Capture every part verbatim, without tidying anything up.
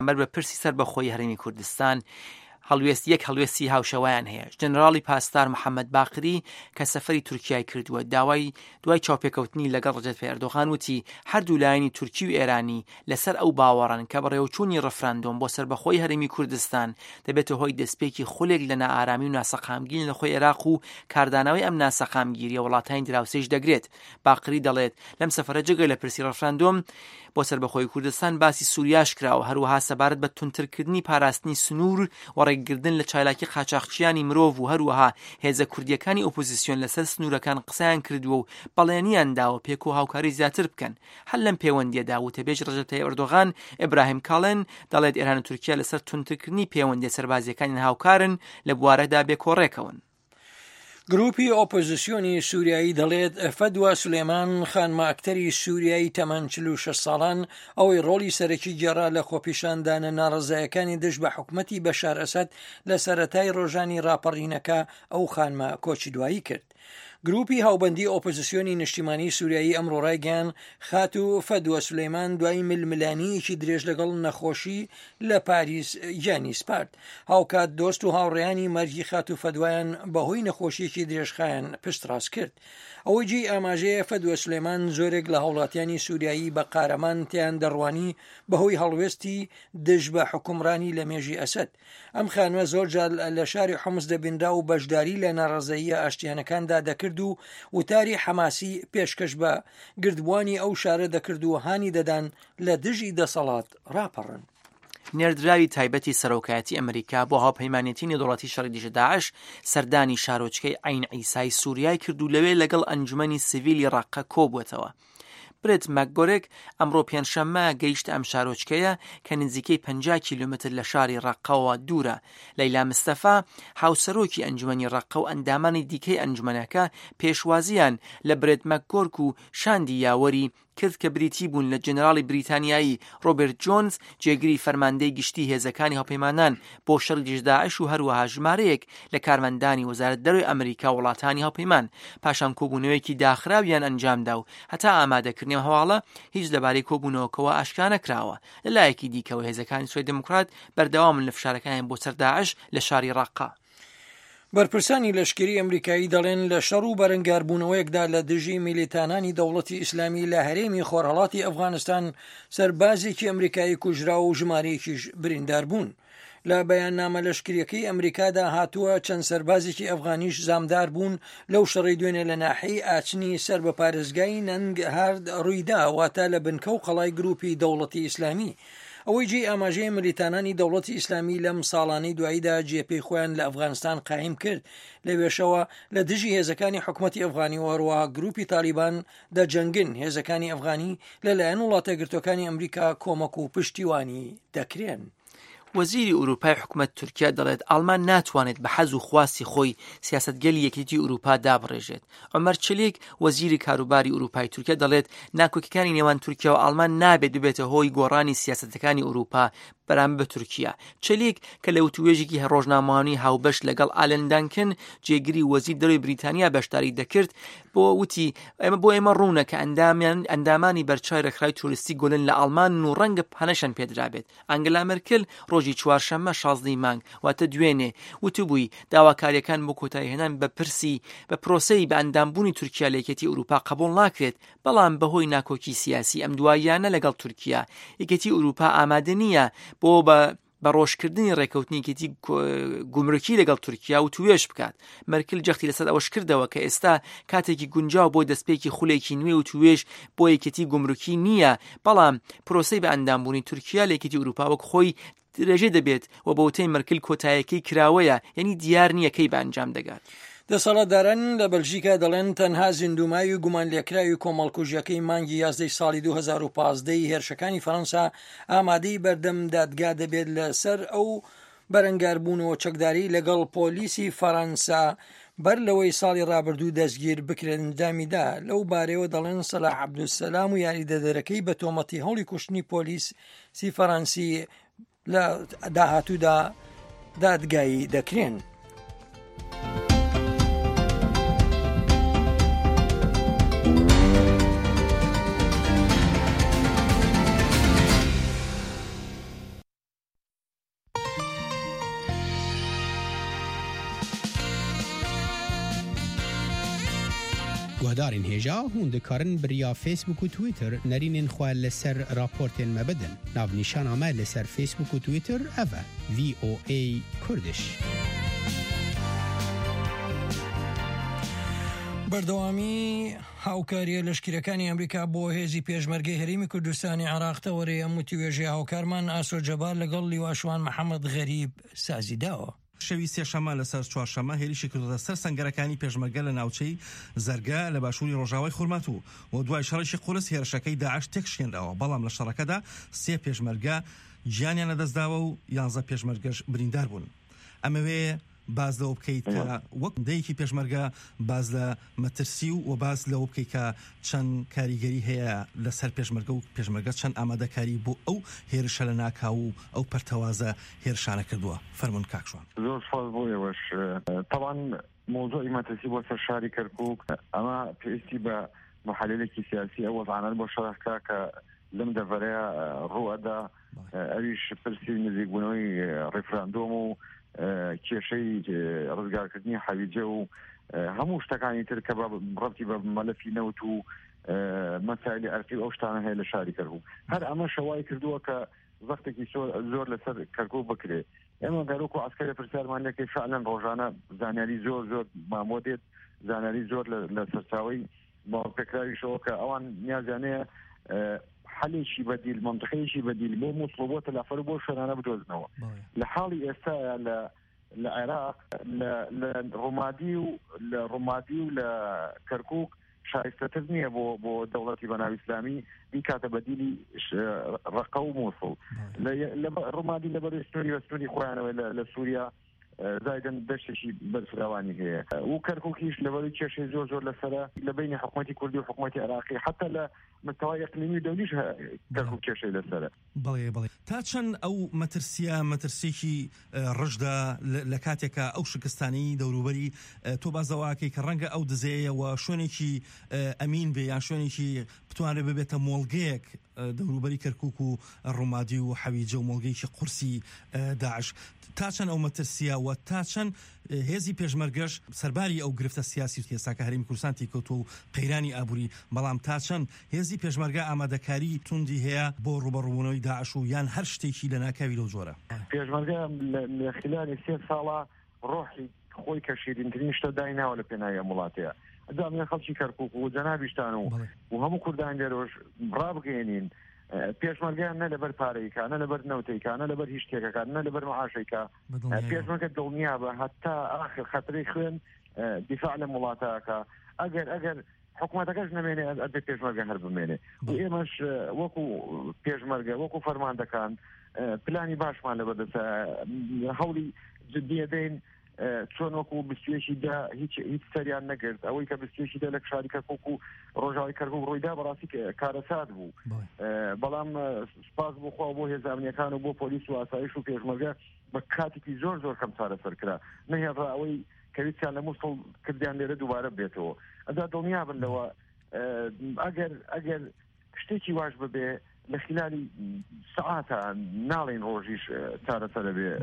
بەر بە پرسی سەر بەخۆی هەرێمی کوردستان هەڵوێست یەک هەڵوێستی هاوشەوایان هەیە. ژنەراڵی پاسدار محەممەد باقری کە سەفەری تورکیای کردووە داوای دوای چاوپێکەوتنی لەگەڵ ڕەجەت تایب ئەردۆغان وتی هەردوو لایەنی تورکی و ئێرانی لەسەر ئەو باوەڕن کە بەڕێوەچوونی ڕەفراندۆم بۆ سەربەخۆی هەرێمی کوردستان دەبێتە هۆی دەستپێکی خولێک لە نائارامی و ناسەقامگیری لە خۆی عێراق و کاردانەوەی ئەم ناسەقامگیریە وڵاتانی دراوسێش دەگرێت. باقری دەڵێت لەم سەفەرە جگە لە پرسی ڕەفراندۆم بۆ سەربەخۆی کوردستان باسی سووریاش کراوە، هەروەها سەبارەت بە تونترکردنی پاراستنی سنوور و ڕێگرتن لە چالاکی قاچاقچیانی مرۆڤ و هەروەها هێزە کوردیەکانی ئۆپۆزیسیۆن لەسەر سنوورەکان قسەیان کردووە و بەڵێنیان داوە پێک و هاوکاری زیاتر بکەن. هەر لەم پەیوەندیەدا وتەبێژ ڕەجەپ تایب ئەردۆغان ئیبراهیم کاڵن دەڵێت ئێران و تورکیا لەسەر تونترکردنی پەیوەندیە سەربازیەکانی هاوکارن لە بوارەدا بێکۆڕێکەون. گروپی ئۆپۆزیسیۆنی سووریایی دەڵێت فەدوا سولێمان خانماکتەری سووریایی تەمەن چل و شەش ساڵان ئەوەی ڕۆڵی سەرەکی گێڕا لە خۆپیشاندانە ناڕەزایەکانی دژ بە حکومەتی بەشار ئەسەد لە سەرەتای ڕۆژانی ڕاپەڕینەکە ئەو خانمە کۆچی دوایی کرد. گروپی هاوبەندی ئۆپۆزیسیۆنی نیشتیمانی سووریایی ئەمڕۆ ڕایگەیاند خات و فەدوە سولەیمان دوای ململانیەکی درێژ لەگەڵ نەخۆشی لە پاریس گیانی سپارد. هاوکات دۆست و هاوڕێیانی مەرجی خات و فەدوایان بەهۆی نەخۆشیەکی درێژخایان پشت ڕاست کرد. ئەوەی جێی ئاماژەیە فەدوە سولەیمان زۆرێک لە هاوڵاتیانی سووریایی بە قارەمان تیان دەڕوانی بەهۆی هەڵوێستی دژ بە حکومڕانی لە مێژی ئەسەد. ئەم خانوە زۆرجار لە شاری حومس دەبینرا و بەشداری لە ناڕەزاییە ئاشتیانەکاندا دەکرد و وتاری حەماسی پێشکەش بە گردبوانی ئەو شارە دەکرد و هانی دەدان لە دژی دەسەڵات ڕاپەڕن. نێردراوی تایبەتی سەرۆکایەتی ئەمریکا بۆ هاوپەیمانێتی نێودوڵەتی شەڕی دژە داعش سەردانی شارۆچکەی عین عیسای سووریای کرد و لەوێ لەگەڵ ئەنجومەنی سیڤیلی ڕەققە کۆبووەتەوە. برێت مەکگۆرێک ئەمڕۆ پێنجشەممە گەیشت ئەم شارۆچکەیە کە نزیکەی پەنجا کیلومتر لە شاری ڕەققەوە دوورە. لەیلا مستەفا هاوسەرۆکی ئەنجومەنی ڕەققە و ئەندامانی دیکەی ئەنجومەنەکە پێشوازیان لە برێت مەکگۆرک و شاندی یاوەری کرد کە بریتی بوون لە جنراڵی بریتانیایی ڕۆبرت جۆنز جێگری فەرماندەی گشتی هێزەکانی هاوپەیمانان بۆ شەڕی دژ داعش و هەروەها ژمارەیەک لە کارمەندانی وەزارەت دەرۆی ئەمریکا وڵاتانی هاوپەیمان پاشان کۆبوونەوەیەکی داخراویان ئەنجامدا و هەتا ئامادەکردنی هەواڵە هیچ لەبارەی کۆبوونەوەکەوە ئاشکرا نەکراوە. لەلایەکی دیکەوە هێزەکانی سوێد دموکرات بەردەوامن لە فشارەکانیان بۆ سەر داعش لە شاری ڕەققە. بەرپرسانی لەشکری ئەمریکایی دەڵێن لە شەڕ و بەرەنگاربوونەوەیەکدا لە دژی میلیتانانی دەوڵەتی ئیسلامی لە هەرێمی خۆرهەڵاتی ئەفغانستان سەربازێکی ئەمریکایی کوژرا و ژمارەیەکیش بریندار بوون. لە بەیاننامە لەشکریەکەی ئەمریکادا هاتووە چەند سەربازێکی ئەفغانیش زامدار بوون لەو شەڕی دوێنێ لە ناحەی ئاچنی سەر بە پارێزگای نەنگهارد ڕوویدا واتە لە بنکە و قەڵای گروپی دەوڵەتی ئیسلامی. ئەوەی جێی ئاماژەی ملیتانانی دەوڵەتی ئیسلامی لەم ساڵانەی دواییدا جێپەی خۆیان لە ئەفغانستان قایم کرد لەوێشەوە لە دژی هێزەکانی حکوومەتی ئەفغانی و هەروەها گروپی تالیبان دەجەنگن. هێزەکانی ئەفغانی لەلایەن وڵاتە گرتوەکانی ئەمریکا کۆمەک و پشتیوانی دەکرێن. وەزیری ئوروپای حکوومەت تورکیا دەڵێت ئەڵمان ناتوانێت بە حەز و خواستی خۆی سیاسەتگەلی یەکێتی ئوروپا دابڕێژێت. عومەر چلیک وەزیری کاروباری ئوروپای تورکیا دەڵێت ناکۆکیەکانی نێوان تورکیا و ئەڵمان نابێت ببێتە هۆی گۆڕانی سیاسەتەکانی ئوروپا بەرامبەر بە تورکیا. چلیک کە لە وتوێژێکی ڕۆژنامەوانی هاوبەش لەگەڵ ئالن دانکن جێگری وەزیر دەرۆی بریتانیا بەشداری دەکرد بۆ وتی ئێمە بۆ ئێمە ڕوونە کە ئەندامیان ئەندامانی بەرچای ڕێکخراوی توریستی گۆلن لە ئەڵمان و ڕەنگە پانەشان پێدرابێت. ئەنگلا مەرکل ڕۆژی چوارشەممە شازدەی مانگ واتە دوێنێ وتبووی داواکاریەکان بۆ کۆتایهێنان بە پرسی بە پرۆسەی بە ئەندامبوونی تورکیا لە یەکێتی ئوروپا قبول ناکرێت، بەڵام بەهۆی ناکۆکی سیاسی ئەم دواییانە لەگەڵ تورکیا یەکێتی ئوروپا ئامادە نییە بۆ بە بە ڕۆژکردنی ڕێکەوتنیکێتی گومرکی لەگەڵ تورکیا و توێش بکات. مەرکل جەختی لەسەر ئەوەش کردەوە کە ئێستا کاتێکی گونجاو بۆ دەستپێکی خولێکی نوێ و توێش بۆ یەکێتی گومرکی نییە، بەڵام پرۆسەی بە ئەندامبوونی تورکیا لە یەکێتی ئوروپا وەک خۆی درێژە دەبێت و بە وتەی مەرکل کۆتاییەکەی کراوەیە، یعنی دیار نییە کەی بە ئەنجام دەگات. دەسەڵاتداران لە بەلژیکا دەڵێن تەنها زیندومایی و گومان لێکراوی کۆمەڵکوژیەکەی مانگی یازدەی ساڵی دوو هەزار و پانزدەی هێرشەکانی فەڕەنسا ئامادەی بەردەم دادگا دەبێت لەسەر ئەو بەرەنگاربوونەوە چەکداری لەگەڵ پۆلیسی فەڕەنسا بەر لەوەی ساڵی ڕابردوو دەستگیر بکرێن دامیدا. لەو بارەوە دەڵێن سەلاح عەبدولسەلام و یاریدەدەرەکەی بە تۆمەتی هەوڵی کوشتنی پۆلیسی فەڕەنسی لە داهاتوودا دادگایی دەکرێن. گهدارین هجا هون دکارن بریا فیسبوک و تویتر نرینین خواه لسر راپورتین مبدن ناو نیشان آمه لسر فیسبوک و تویتر اوه وی او ای کردش. بەردەوامی هاوکاریە لەشکرەکانی ئەمریکا بۆ هێزی پێشمەرگەی هەرێمی کوردستانی عێراق تەوەرەی ئەم وتیوێژەی هاوکارمان ئاسۆ جەبار لەگەڵ لیواشوان محەممەد غەریب سازیداوە. شەوی سێشەمە لەسەر چوارشەمە هێرشی کردوتە سەر سەنگەرەکانی پێشمەرگە لە ناوچەی زەرگە لە باشووری ڕۆژاوای خورمات و دوای شەڕێکی قورس هێرشەکەی داعش تێکشێندەوە، بەڵام لە شەڕەکەدا سێ پێشمەرگە گیانیان لەدەستداوە و یانزە پێشمەرگەش بریندار بوون. ئەمەوێ باز لەوە بکەیت کە وەک دەیەکی پێشمەرگە باز لە مەترسی و و باز لەوە بکەیت کە چەند کاریگەری هەیە لەسەر پێشمەرگە و پێشمەرگە چەند ئامادەکاری بۆ ئەو هێرشە لە ناکاو و ئەو پەرتەوازە هێرشانە کردووە. فەرمون کاکشوان. زۆر سپاس بۆ ئێوەش. طبعا موضوعی مەترسی بۆ سەر شاری کەرکووک ئەمە پێویستی بە محللێکی سیاسی ئەو وەزعانەت بۆ شەڕەکە کە لەم دەڤەرەیە ڕوئەدا، ئەویش پرسی نزیکبوونەوەی ڕێفراندۆم و کێشەی ڕزگارکردنی حەویجە و هەموو شتەکانی تر کە ڕەبتی بە مەلەفی نەوت و مەسایلی ئەرقی ئەو شتانە هەیە لە شاری کەرکووک. هەر ئەمە شەوای کردووە کە زەختێکی زۆر لەسەر کەرکووک بکرێ. ئێمە گەرۆک و عسکەرە پرسیارمان لەکەی فعلەن ڕۆژانە زانیاری زۆر زۆر مامۆ دێت، زانیاری زۆر لە سەرچاوی باوەپێکراویشەوە کە ئەوان نیازیانەیە حەلێکی بەدیل منطقەیەکی بەدیل بۆ مووسڵ بۆ تەلافەر بۆ شوێنانە بدۆزنەوە. لە حاڵی ئێستاە لە عێراق لە ڕۆمادی و لە ڕۆمادی و لە کەرکووک شایستەتر نییە بۆ بۆ دەوڵەتی بەناو ئیسلامی بیکاتە بەدیلی ڕەقە و مووسڵ. ڕۆمادی لەبەر سنووری وە سنووری خۆیانەوە لە سووریا زایدن دەشتێکی بەرفراوانی هەیە و کەرکووکیش لەبەری کێشەی زۆر زۆر لەسرە لە بینی حکوومەتی کوردی و حکوومەتی عێراقی حتا لە مستەوای ئەقلیمی دەولیش کەرکووک کێشەی لەسرە. بەڵێ بەڵێ تا چەند ئەو مەترسیە مەترسێکی ڕژدا لە کاتێکە ئەو شکستانی دەوروبەری تۆ بازەواکەی کە ڕەنگە ئەو دزەیە و شوێنێکی ئەمین بێ یان شوێنێکی بتوانێت ببێتە مۆڵگەیەک دەوروبەری کەرکووک و ڕۆمادی و حەویجە و مۆڵگەیەکی قورسی داعش. تا چەند ئەو مەترسیە و تا چەند هێزی پێشمەرگەش سەرباری ئەو گرفتە سیاسی کێسا کە هەرێمی کوردستان تێکەوتووە و قەیرانی ئابووری، بەڵام تا چەند هێزی پێشمەرگە ئامادەکاری توندی هەیە بۆ ڕوبەڕوونەوەی داعش و یان هەر شتێکی لە ناکاوی لەو جۆرە. پێشمەرگە لە خلالی سێ ساڵە ڕۆحی خۆی کە شیرینترین شتە دایناوە لە پێناوی وڵاتەیە. ئەدامێ خەڵکی کەرکووک و جەنابیشتان و و هەموو کوردان لێرۆژ ڕابگەێنین پێشمەرگیان نە لەبەر پارەیکە، نە لەبەر نەوتەیکە، نە لەبەر هیچ شتێکەکە، نە لەبەر مەعاشێکە. پێشمەرگە دڵنیا بە هەتا ئاخر خەتەرەی خوێن دیفاع لە وڵاتەکە ئەگەر ئەگەر حکوومەتەکەش نەمێنێ ئەبێ پێشمەرگە هەر بمێنێ. و ئێمەش وەکو پێشمەرگە وەکو فەرماندەکان پلانی باشمان لەبەردەستە هەوڵی جددیە دەین چۆن وەکو بستوێشی دا هیچ هیچ سەریان نەگرت. ئەوەی کە بستوێشی دا لە شاری کەرکووک و ڕۆژاوی کەرکووک ڕۆیدا بەڕاستی کارەسات بوو، بەڵام سپاس بخوا بۆ هێزانیەکان و بۆ پۆلیس و ئاسایش و پێشمەرگە بە کاتێکی زۆر زۆر کەم چارەسەر کرا، نەهێڕا ئەوەی کەویستیان لە مووسڵ کردیان لێرە دووبارە بێتەوە. ئەدا دڵنیا بن لەوە ئەگەر ئەگەر شتێکی واش ببێ لە خلالی سەعاتە ناڵێن ڕۆژیش چارەسەرە بێ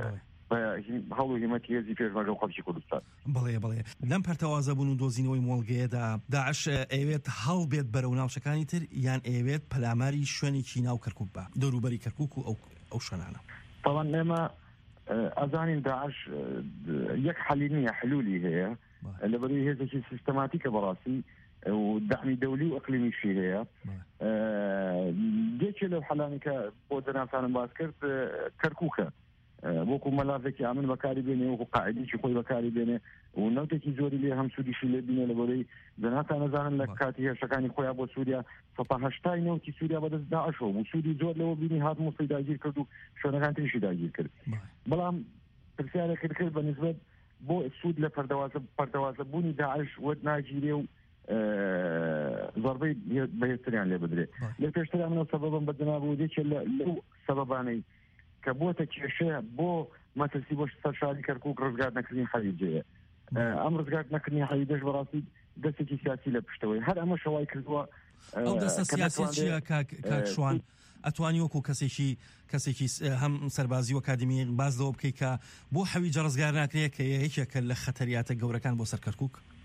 هەوڵ و هیمەتی هێزی پێشمەرگە و خەڵکی کوردستان. بڵێ بڵێ لەم پەرتەوازە بوون و دۆزینەوەی مۆڵگەیەدا داعش ئەوێت هەڵبێت بەرەو ناوچەکانی تر یان ئەوێت پەلاماری شوێنێکی ناو کەرکووک بە دەوروبەری کەرکووک و ئەو شوێنانە؟ طبعا ئێمە ئەزانین داعش یەک حەلی نییە، حلولی هەیە لەبەری هێزێکی سیستەماتیکە بەڕاستی و دعمی دەولی و ئەقلیمیشی هەیە. یەکێ لەو حەلانی کە بۆ جەنابتانم باس کرد کەرکووکە، وەکو مەلافێکی ئامن بەکاری بێنێ، وەکو قاعدێکی خۆی بەکاری بێنێ و نەوتێکی زۆری لێ هەم سوودیشی لێ بینێ لەبەرەی جەنابتان نەزانن لە کاتی هێرشەکانی خۆیان بۆ سووریا سەد و هەشتای نەوتی سووریا بەدەست داعشەوە و سوودی زۆر لەوە بینی هات مووسڵی داگیر کرد و شوێنەکان تریشی داگیر کرد. بەڵام پرسیارێک کرد بە نسبەت بۆ سوود لە پەردەوازە بوونی داعش وەت ناگیرێ و ضربەی بەهێزتریان لێ بدرێ. لە پێشتر منەوە سەبەبم بە جەناب و دێکێ لەو سەبەبانەی کە بۆتە کێشەیە بۆ مەترسی بۆ سەر شاری کەرکووک ڕزگار نەکردنی حەویجەیە. ئەم ڕزگار نەکردنی حەویجەش بەڕاستی دەستێکی سیاسی لە پشتەوەی هەر ئەمە شەوای کردووە. ئەو دەستە سیاسی چییە کاکشوان؟ ئەتوانی وەکو کەسێکی کەسێکی هەم سەربازی و ئەکادمی باز لەوە بکەیت کە بۆ حەویجە ڕزگار ناکرێت کە یەکێکە لە خەتەریاتە گەورەکان بۆ سەر کەرکووک؟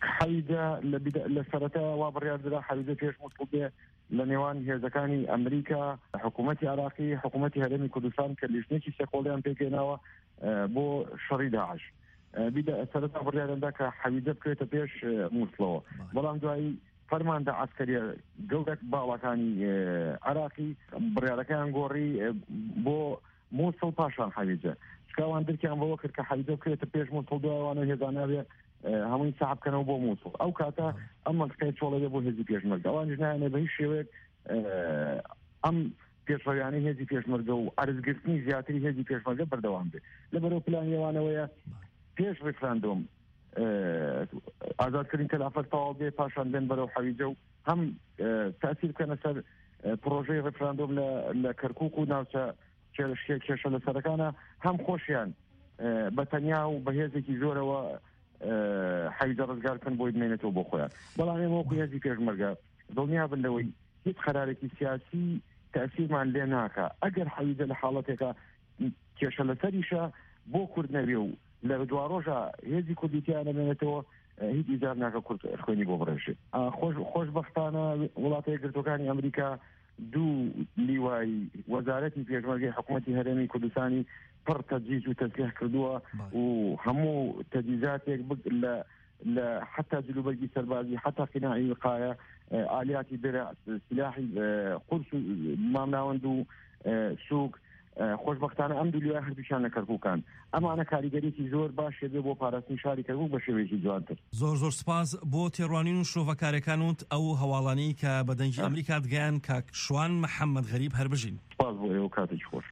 حەویجە لە سەرەتا وا بڕیاردرا حەویجە پێش وصول بێ لە نێوان هێزەکانی ئەمریکا، حکوومەتی عراقی، حکوومەتی هەرێمی کوردستان کە لیژنێکی سێقۆڵیان پێکێناوە بۆ شەڕی داعش. سەرەتا بڕیارەندا کە حەویجە بکرێتە پێش مووسڵەوە، بەڵام دوایی فەرماندا عسکەریە گەورە باڵەکانی عراقی بڕیارەکەیان گۆڕی بۆ مووسڵ پاشان حەویجە. شکاوان درکیان بەوە کرد کە حەویجە بکرێتە پێش مووسڵ، دوایوانە هێزانابێ هەمووی ساحبکەنەوە بۆ مووسڵ. ئەو کاتە ئەم مەسکای چۆڵەیە بۆ هێزی پێشمەرگە، ئەوانیش نایانێ بە هیچ شێوەیەک ئەم پێشڕەویانەی هێزی پێشمەرگە و ئەرزگرتنی زیاتری هێزی پێشمەرگە بەردەوام بێت. لەبەرەوە پلانیەوانەوەیە پێش ڕێفراندۆم ئازادکردنی تەلافەت تەواو بێ، پاشان بێن بەرەو حەویجە و هەم تاثیر بکەنە سەر پرۆژەی ڕێفراندۆم لە کەرکووک و ناوچە کێشە لەسەرەکانە، هەم خۆشیان بەتەنیا و بەهێزێکی زۆرەوە حەویجە ڕزگارکەن بۆی بمێنێتەوە بۆ خۆیان. بەڵام ئێمە وەکو هێزی پێشمەرگە دڵنیا بن لەوەی هیچ قەرارێکی سیاسی تأثیرمان لێ ناکە. ئەگەر حەویجە لە حاڵەتێکە کێشە لەسەریشە بۆ کورد نەبێ و لە دوا ڕۆژە هێزی کوردیتیان نەمێنێتەوە، هیچ ئیجار ناکە کورد خوێنی بۆ بڕێژێت. خۆشبەختانە وڵاتە یەکگرتوەکانی ئەمریکا دوو لیوای وەزارەتی پێشمەرگەی حکوومەتی هەرێمی کوردستانی پڕ تەجهیز و تەسلیح کردووە و هەموو تەجهیزاتێک لە حتا جلوبەرگی سەربازی، حتا قیناعی وقایە، ئالیاتی درع، سلاحی قورس و مامناوەند و سووک، خۆشبەختانە ئەم دوو لیوای هەردووشیان لە کەرکووکان. ئەمانە کاریگەریەکی زۆر باشێ بێ بۆ پاراستنی شاری کەرکووک بە شێوەیەکی جوانتر. زۆر زۆر سپاس بۆ تێڕوانین و شۆڤەکارەکانت ئەو هەواڵانەی کە بەدەنگی ئەمریکا دگەیان کاک شوان محەممەد غەریب هەربژین. سپاس بۆ ئێوە، کاتێکی خۆش.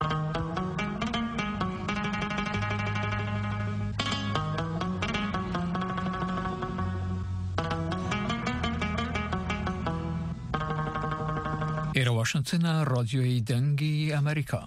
ئێرە واشنتنە ڕادیۆی دەنگی ئەمریکا.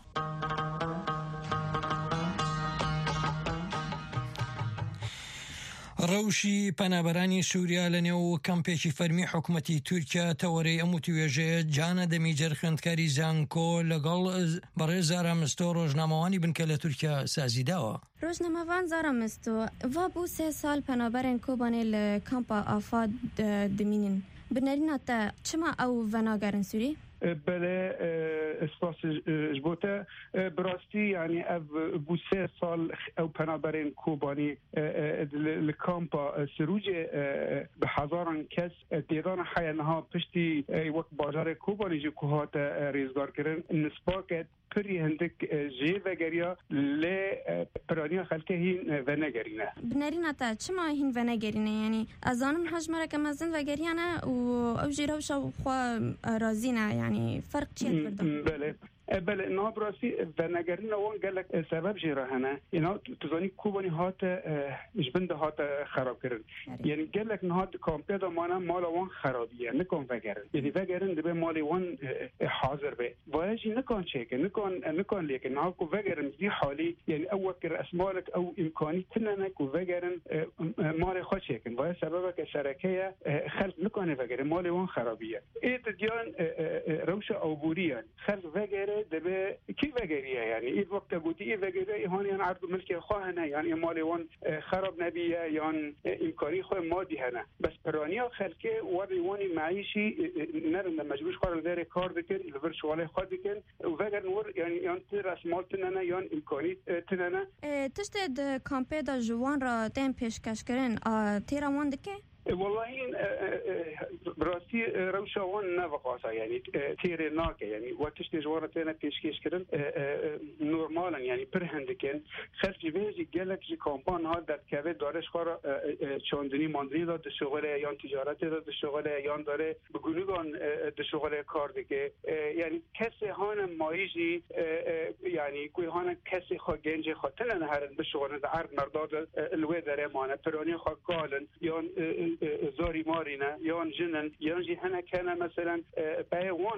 ڕەوشی پەنابەرانی سووریا لە نێو کەمپێکی فەرمی حکوومەتی تورکیا تەوەرەی ئەم توێژەیە جانە دەمیجەر خوێندکاری زانکۆ لەگەڵ بەڕێز زارامستۆ ڕۆژنامەوانی بنکە لە تورکیا سازیداوە. ڕۆژنامەوان زارامستۆ وا بوو سێ ساڵ پەنابەرێن کۆبانێ لە کەمپا ئافاد دمینن. بنەرینە تە چما ئەو ڤەناگەرن سووری؟ بله اسپاس جبوته براستی یعنی او بو سه سال او پنابرین کوبانی لکامپا سروج به هزاران کس دیدان حیانها پشتی وقت بازار کوبانی جو کوهات ریزگار کردن نسباکت پری هندک جی وگریا ل پرانیا خلکه هین و نگرینه. بنرینه تا چما هین و نگرینه یعنی از آنم حجمره که مزن وگریانه و او جیروش و خوا رازینه یعنی فرق چیه بردم؟ بله بله نه براستی و نگرین وان گلک سبب جیره هنه اینا تزانی کوبانی هات جبند هات خراب کردن یعنی گلک نهاد کامپیا دامانه مال وان خرابیه نکن وگرن یعنی وگرن دبه مال وان حاضر به وایجی نکن چیکه نکن نکن لیکن نه کو وگرن دی حالی یعنی اول کر اسمالک او امکانی تننه کو وگرن مال خود چیکن وای سبب که شرکه خلق نکنه وگرن مال وان خرابیه ایت دیان روش اوبوریان خلق وگرن دبه کی وگریه یعنی این وقت گویی این وگریه هانی یعنی عرض ملک خواهنه یعنی مال وان خراب نبیه یعنی امکانی خو مادی هنه بس پرانیا خلقه وری وانی معیشی نرند مجبور خور در کار بکن لور شغله خود بکن وگر نور یعنی یعنی راس مال تننه یعنی امکانی تننه تشت د کامپه د جوان را تیم پیشکش کردن تیرا وند که والله این براستی روشوان نوقاسا یعنی تیر ناکه یعنی وقتش جوارا تینا پیشکش کردن نورمالا یعنی پر هندکن خلف جویجی گلک جی کامپان ها در کوه دارش خورا چاندنی ماندنی داد شغل یان تجارت داد شغل یان داره بگونگان شغل کار دیگه یعنی کسی هان مایجی یعنی کوی هان کسی خوا گنج خاطرن هرن به شغل عرض مرداد الوی داره مانه پرانی خوا کالن یان زاری مارینه یان جنن یان جی هنه کنه مثلا به وان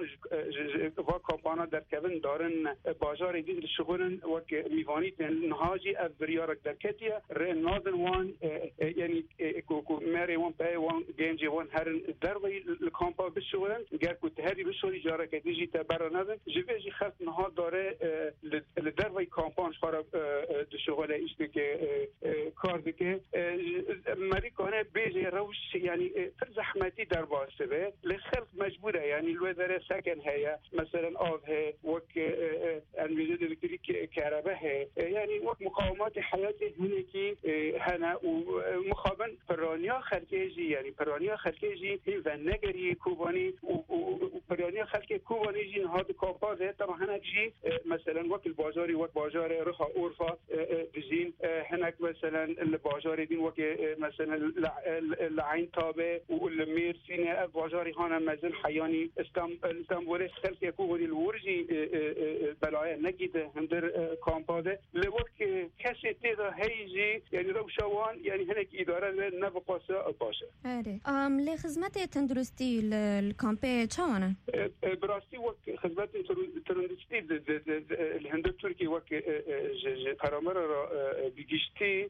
و کامپانا در کبن دارن بازار دید شغلن و که میوانیت نهاجی از بریارک در کتیه ره نازن وان یعنی کو مری وان به وان گنجی وان هرن دروی کامپا بشغلن گر کو تهدی بشوری جاره که دیجی تبر نازن جویجی خط نها داره لدروی کامپانش خراب دشغل ایشته که کار دکه مریکانه بیجی روش یعنی پر زحمتی در باسته به لخلق مجبوره یعنی لو داره سکن هيا مثلا آب هي وك انرژی الکتریک كهرباء هي يعني وك مقاومات حياتي هناكي هنا ومخابن برانيا خلقيجي يعني برانيا خلقيجي و نگری کوبانی و برانيا خلق کوبانی جین هاد کاپازه طبعا هناك جي مثلا وك البازاري وك بازار رخا اورفا بزين هناك مثلا البازار دين وك مثلا العين تابه والميرسينه بازاري هانا مازن حياني استانبول خلق کوبانی الورجي بلاي نجد هندر كامبازه لوك كسي تيدا هيجي يعني لو شوان يعني هناك اداره نبقاسه باشه اره ام لی خدمت تندرستی الکامپه چاونه براستی وقت خدمت تندرستی الهند ترکی وقت پرامر را بگشتی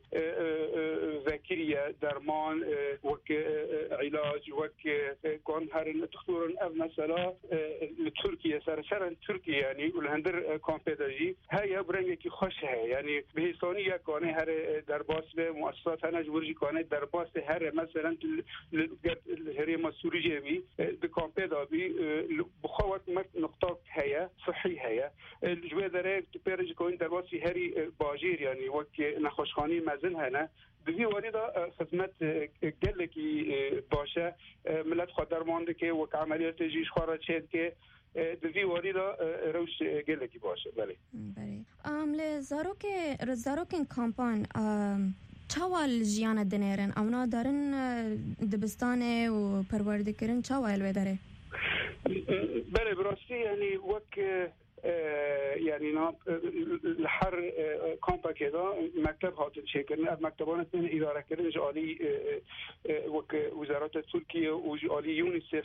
ذکریه درمان وقت علاج وقت کن هر دکتران او مثلا ترکیه سر سر ترکیه يعني والهندر کامپه داجی هيا برنگه کی خوش ہے يعني بهستانی یک کانه هر درباس به مؤسسات هنج ورجی کانه درباس هر مثلا الهريمة السورية بي بكامبيدا بي بخوات نقطة هيا صحي هيا الجواد رأيك تبرج كون درواسي هري باجير يعني وك نخوشخاني مازن هنا بذي وريدا خدمت قلكي باشا ملت خدر ماندكي وك عمليات جيش خارج شدكي بذي وريدا روش قلكي باشا بلي بلي ام لزاروك رزاروك كامبان چاوال جیان دنیرن اونا دارن دبستانه و پروردگارن چاوال و داره بله براستی یعنی وک يعني نا الحر كامبا كذا مكتب هات الشيكن مكتبان اثنين إدارة كذا جالي وك وزارات تركيا وجالي يونيسف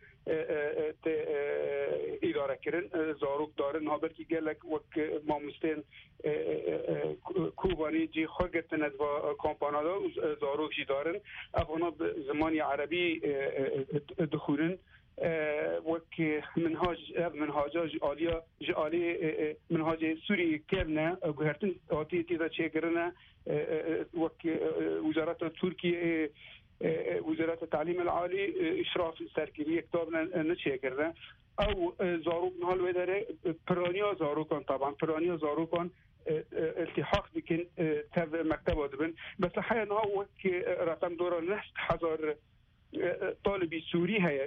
اداره کردن زاروک دارن ها بلکه گلک وک مامستین کوبانی جی خرگتن از با کامپانادا زاروک جی دارن افغانا زمانی عربی دخولن وك منهاج منهاج آليا جالي منهاج سوري كابنا وقهرتن آتي تيدا شكرنا وك وزارة تركيا وزارة التعليم العالي إشراف السركيبية كتابنا نتشكرنا أو زاروك نهال وداره برانيا زاروكان طبعا برانيا زاروكان التحاق بكن تاب مكتبه دبن بس حيا نهاوك رقم دورا نفس حزار طالبي سوري هي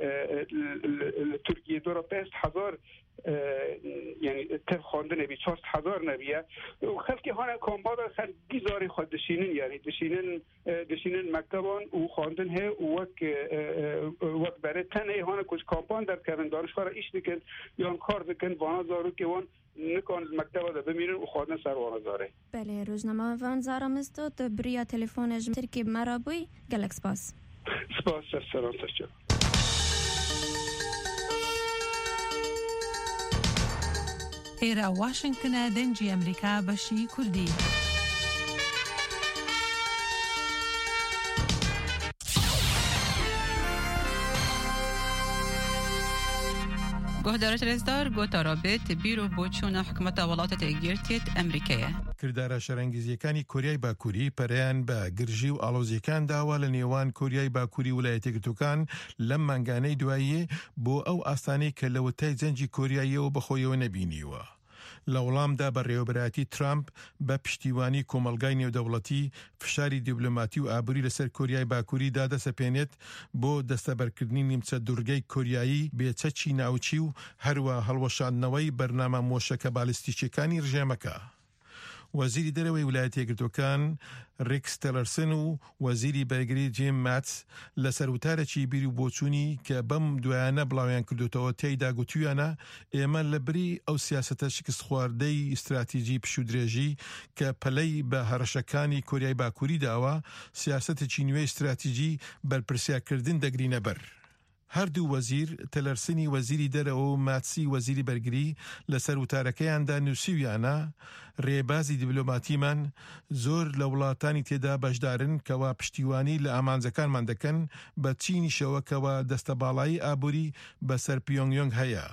تركيا دورا بس حزار يعني تخوندن نبي چهارصد هزار نبيه وخلقي هانا كامبادا خل گزاري خود دشينن يعني دشينن دشينن مكتبان و خواندن هي وك وك برتن هي هانا كوش كامبان در كرن دانشگاه ايش دكن يان کار دكن وانا زارو که وان نکن مکتبا ده بمیرن و خواندن سر وانا زاره بله روزنامه وان زارم است تو بریا تلفونش ترکیب مرابوی گلکس باس سپاس سلام تشکر ئێرە واشنگتنە دەنجی ئەمریکا بەشی کوردی. گۆهدارە تەلەزدار گۆتارە بێت بیرۆ بۆ چوونە حکومەتە وڵاتە یەکێت ئەمریکایە. کردارە شەرەنگیزیەکانی کۆریای باکووری پەرەیان بە گرژی و ئاڵۆزیەکان داوا لە نێوان کۆریای باکووری ویلایەتە یەکگرتووەکان لەم مانگانەی دواییە بۆ ئەو ئاستانەی کە لە وتای جەنجی کۆریاییەوە بەخۆیەوە نەبینیوە. لە وەڵامدا بە ڕێوەبەرایەتی ترامپ بە پشتیوانی کۆمەلگای نێودەوڵەتی فشاری دیبلۆماتی و ئابووری لەسەر کۆریای باکووری دادەسەپێنێت بۆ دەستەبەرکردنی نیمچە دوورگەی کۆریایی بێچەکی ناوچی و هەروە هەڵوەشاندنەوەی بەرنامە مۆشەکە بالیستیکیەکانی ڕژێمەکە. وەزیری دەرەوەی ویلایەتە یەکگرتووەکان ریکس تیلەرسن و وەزیری بەرگری جیم ماتس لەسەر وتارێکی بیری و بۆچوونی کە بەم دوایانە بڵاویان کردوتەوە تێیدا گوتویانە ئێمە لە بری ئەو سیاسەتە شکست خواردەی ئیستراتیجی پشودرێژی کە پەلەی بە هەڕەشەکانی کۆریای باکووری داوە سیاسەتێکی نوێی ئیستراتیجی بەرپرسیارکردن دەگرینە بەر. هەردوو وەزیر تەلەرسنی وەزیری دەرەوە و ماتسی وەزیری بەرگری لەسەر وتارەکەیاندا نووسیویانە ڕێبازی دیبلۆماتیمان زۆر لە وڵاتانی تێدا بەشدارن کەوا پشتیوانی لە ئامانجەکانمان دەکەن بە چینیشەوە کەوا دەستە باڵایی ئابووری بەسەر پیۆنگیۆنگ هەیە.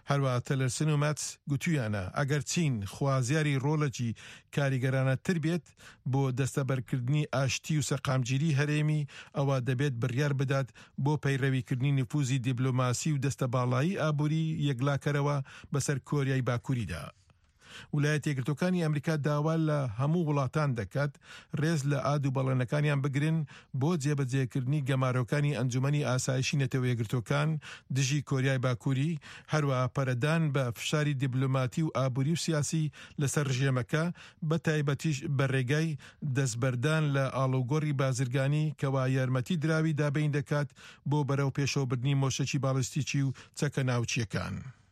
هەروە تەلەرسن و مەتس گوتویانە ئەگەر چین خوازیاری ڕۆڵەکی کاریگەرانەتر بێت بۆ دەستەبەرکردنی ئاشتی و سەقامگیری هەرێمی ئەوە دەبێت بڕیار بدات بۆ پەیڕەویکردنی نفوزی دیبلۆماسی و دەستەباڵایی ئابووری یەکلاکەرەوە بەسەر کۆریای باکووریدا. ویلایەتە یەکگرتووەکانی ئەمریکا داوا لە هەموو وڵاتان دەکات ڕێز لە ئاد و بەڵێنەکانیان بگرن بۆ جێبەجێکردنی گەمارۆکانی ئەنجومەنی ئاسایشی نەتەوە یەکگرتووەکان دژی کۆریای باکووری، هەروە پەرەدان بە فشاری دیبلۆماتی و ئابووری و سیاسی لەسەر ڕژێمەکە بە تایبەتیش بە ڕێگای دەستبەردان لە ئاڵوگۆڕی بازرگانی کەوا یارمەتی دراوی دابین دەکات بۆ بەرەو پێشەوەبردنی مۆشەکی باڵستیکی و چەکە ناوچیەکان.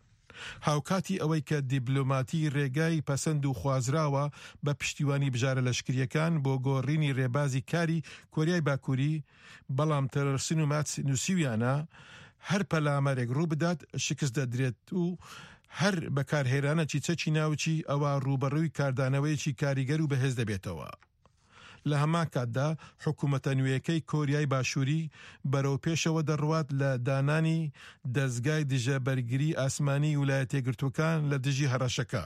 هاوکاتی ئەوەی کە دیبلۆماتی ڕێگای پەسەند و خوازراوە بە پشتیوانی بژارە لەشکریەکان بۆ گۆڕینی ڕێبازی کاری کۆریای باکووری، بەڵام تەلەرسن و ماتس نووسیویانە هەر پەلامەرێک ڕوو بدات شکست دەدرێت و هەر بەکارهێرانەکی چەکی ناوچی ئەوە ڕوبەڕووی کاردانەوەیەکی کاریگەر و بەهێز دەبێتەوە. لە هەمان کاتدا حکوومەتە نوێیەکەی کۆریای باشووری بەرەو پێشەوە دەڕوات لە دانانی دەستگای دژەبەرگری ئاسمانی ویلایەتە یەکگرتووەکان لە دژی هەڕەشەکە.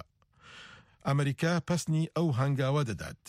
ئەمریکا پەسنی ئەو هەنگاوە دەدات.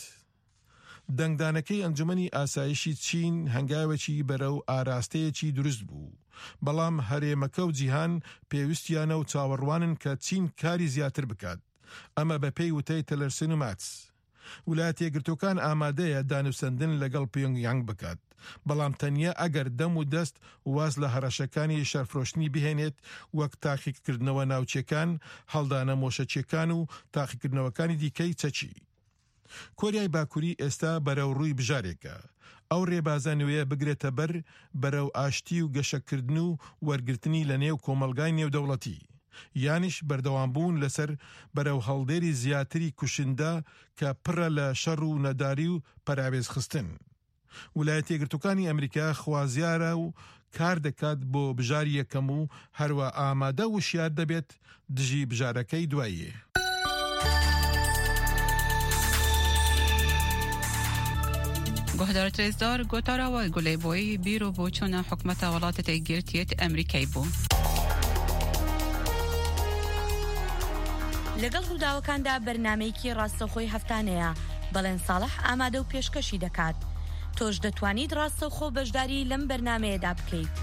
دەنگدانەکەی ئەنجومەنی ئاسایشی چین هەنگاوێکی بەرەو ئاراستەیەکی دروست بوو، بەڵام هەرێمەکە و جیهان پێویستیانە و چاوەڕوانن کە چین کاری زیاتر بکات. ئەمە بە پێی وتەی تەلەرسن و ماتس. ویلایەتە یەکگرتووەکان ئامادەیە دانووسەندن لەگەڵ پیۆنگیانگ بکات، بەڵام تەنیا ئەگەر دەم و دەست واز لە هەڕەشەکانی شەرفرۆشتنی بهێنێت وەک تاقیکردنەوە ناوچیەکان، هەڵدانە مۆشەچیەکان و تاقیکردنەوەکانی دیکەی چەکی. کۆریای باکووری ئێستا بەرەو ڕووی بژارێکە. ئەو ڕێبازە نوێیە بگرێتە بەر بەرەو ئاشتی و گەشەکردن و وەرگرتنی لە نێو کۆمەلگای نێودەوڵەتی، یانیش بەردەوامبوون لەسەر بەرەو هەڵدێری زیاتری کوشندە کە پڕە لە شەڕ و نەداری و پەراوێز خستن. ویلایەتە یەکگرتووەکانی ئەمریکا خوازیارە و کار دەکات بۆ بژاری یەکەم و هەروە ئامادە وشیار دەبێت دژی بژارەکەی دواییە. گۆهدار ترێزدار گۆتاراوە گولەیبۆیی بیرۆ بۆ چۆنە حکومەتە وڵاتە یەکگرتوویەت ئەمریکای بوو. لەگەڵ ڕووداوەکاندا بەرنامەیەکی ڕاستەوخۆی هەفتانەیە، بەڵێن ساڵح ئامادە و پێشکەشی دەکات. تۆش دەتوانیت ڕاستەوخۆ بەشداری لەم بەرنامەیەدا بکەیت.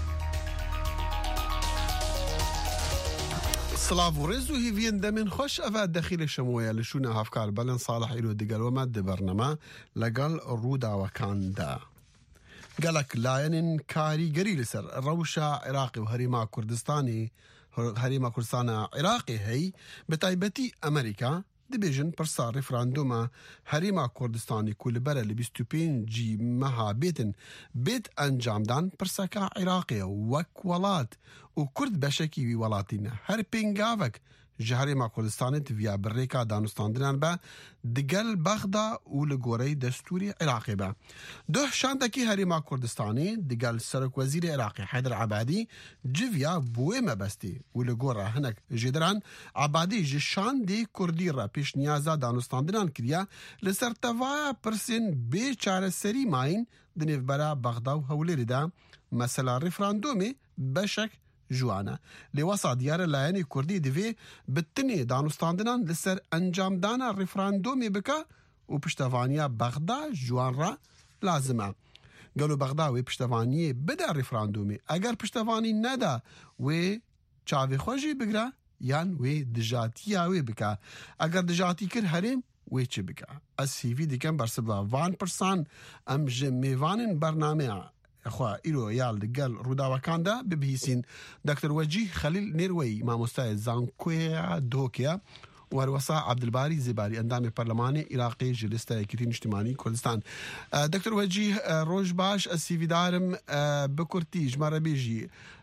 سلااف و ڕێز و هیڤین دەمێن خۆش ئەڤ دەخیلە شەمۆیە لە شوونە هەفکار بەلەن ساڵح ئیرۆ دیگەلوەمە دەبەرنەمە لەگەڵ ڕووداوەکاندا. گەلک لایەنین کاریگەری لەسەر ڕەوشە عێراقی و هەریما کوردستانی هەریما کوردستانە عێراقی هەی بە تایبەتی ئەمریکا دەبێژن پرسا ڕێفراندۆمە هەریما کوردستانی کولبەرە لە بیست و پێنجی مەها بێتن بێت ئەنجامدان پرسەکە عێراقیە وەک وڵات و کورد بەشێکی وی وڵاتینە هەر پێنگاوەک ji Herêma Kurdistanê tiviya birêka danûstandinan be digel Bexda û li goreyê destûrî Iraqê be. Duh şandekî Herêma Kurdistanê digel Serokwezîrê Iraqê Heyder Ebadî civiya bûyê mebestî û li gora hinek jêdiran Ebadî ji şandê Kurdî re pêşniyaza danûstandinan kiriye li ser tevaya pirsên bê çareserî mayîn di nêvbera Bexda û Hewlêrê de mesela referandûmê beşek جوانه لواسا دیار لایانی کردی دوی بتنی دانستاندنان لسر انجامدان رفراندومی بکا و پشتوانیا بغدا جوان را لازمه. گلو بغدا و پشتوانی بده رفراندومی اگر پشتوانی نده و چاوی خوشی بگره یان و دجاتی آوی بکا اگر دجاتی کر هریم و چی بکا. از هیوی دیکن برسبا وان پرسان ام جمیوانین برنامه اخوا ایرو یال دگل روداوکان دا ببهیسین دکتر وجیه خلیل نیروی مامۆستای زانکۆیە دۆکێ وەروەسا عەبدولباری زێباری ئەندامی پەرلەمانی عێراقی ji listeyê Kirî Niştimanî Kurdistan. دکتر وجیه ڕۆژ باش ez sîvîdarim bi Kurtî ji me re bêjî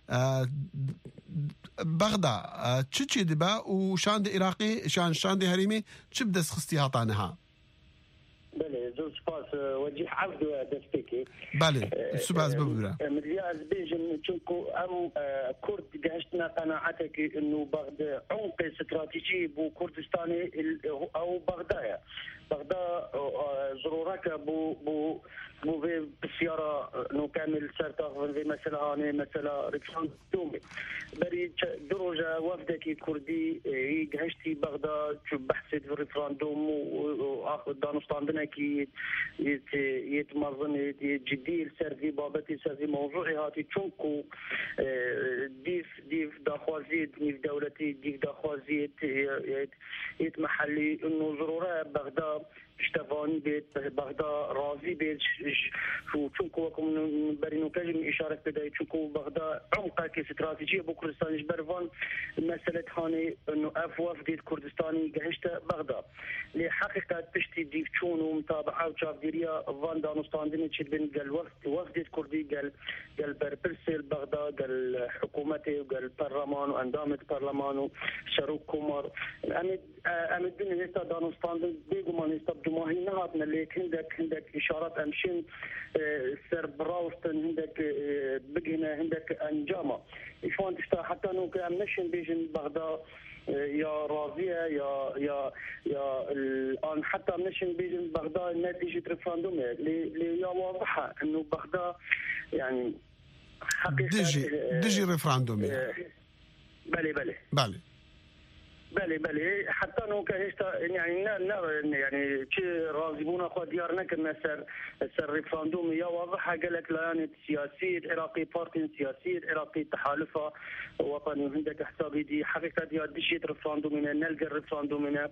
Bexda çi çê dibe û şandê Iraqê şan şandê Herêmê çi bi destxistî hataniha? بله زور سپاس وجیه عبد دستکی بله سپاس ببوره مدري از بيجن چونكو ام كرد جهشتنا قناعتك انه بغداد عمق استراتيجي بو كردستاني او بغداد بغداد ضرورك بو بو بو بسيارة نكمل سرطة في مثلا هاني مثلا ريفراندوم بري درجة وفدك كردي يجهشتي بغداد شو بحثت في الريفراندوم وآخذ دانستان بناكي يت يتمرن يتجديل سرفي بابتي سرفي موضوعي هاتي تشونكو ديف ديف داخوازيت نيف دولتي ديف داخوازيت يت محلي إنه ضرورة بغداد اشتفاني بيت بغداد راضي بيت شو تشوكو وكم برينو كاجم إشارة بداية تشوكو بغداد عمقها كاستراتيجية بكردستان برفان مسألة هاني إنه أف وفديت كردستاني جهشت بغداد لحقيقة تشتي ديف تشونو متابعة وشاف ديريا فان دانستان دين تشد بين قال وفد وفديت كردي قال قال بربرسل بغداد قال حكومته وقال برلمان وأندامة برلمان وشروق كومر أمد أمد الدنيا هستا دانستان بيجو ما نستا جماهير نهاتنا اللي عندك عندك إشارات أمشين سر براوستن عندك بجنا عندك أنجامة إيشوان تشتا حتى نو كأمنشن بيجن بغداد يا راضية يا يا يا الآن حتى أمنشن بيجن بغداد نتيجة ريفراندوم اللي يا واضحة إنه بغداد يعني حقيقة ديجي ديجي ريفراندوم بلي بلي بلي بلي بلي حتى نو كهشتا يعني نا يعني شي رازبونا خو ديارنا كنا سر سر ريفراندوم يا واضحه قال لك لان سياسي العراقي بارتي سياسي العراقي تحالفه وطني عندك حسابي دي حقيقه دي دشيت ريفراندوم من نلقى الريفراندوم من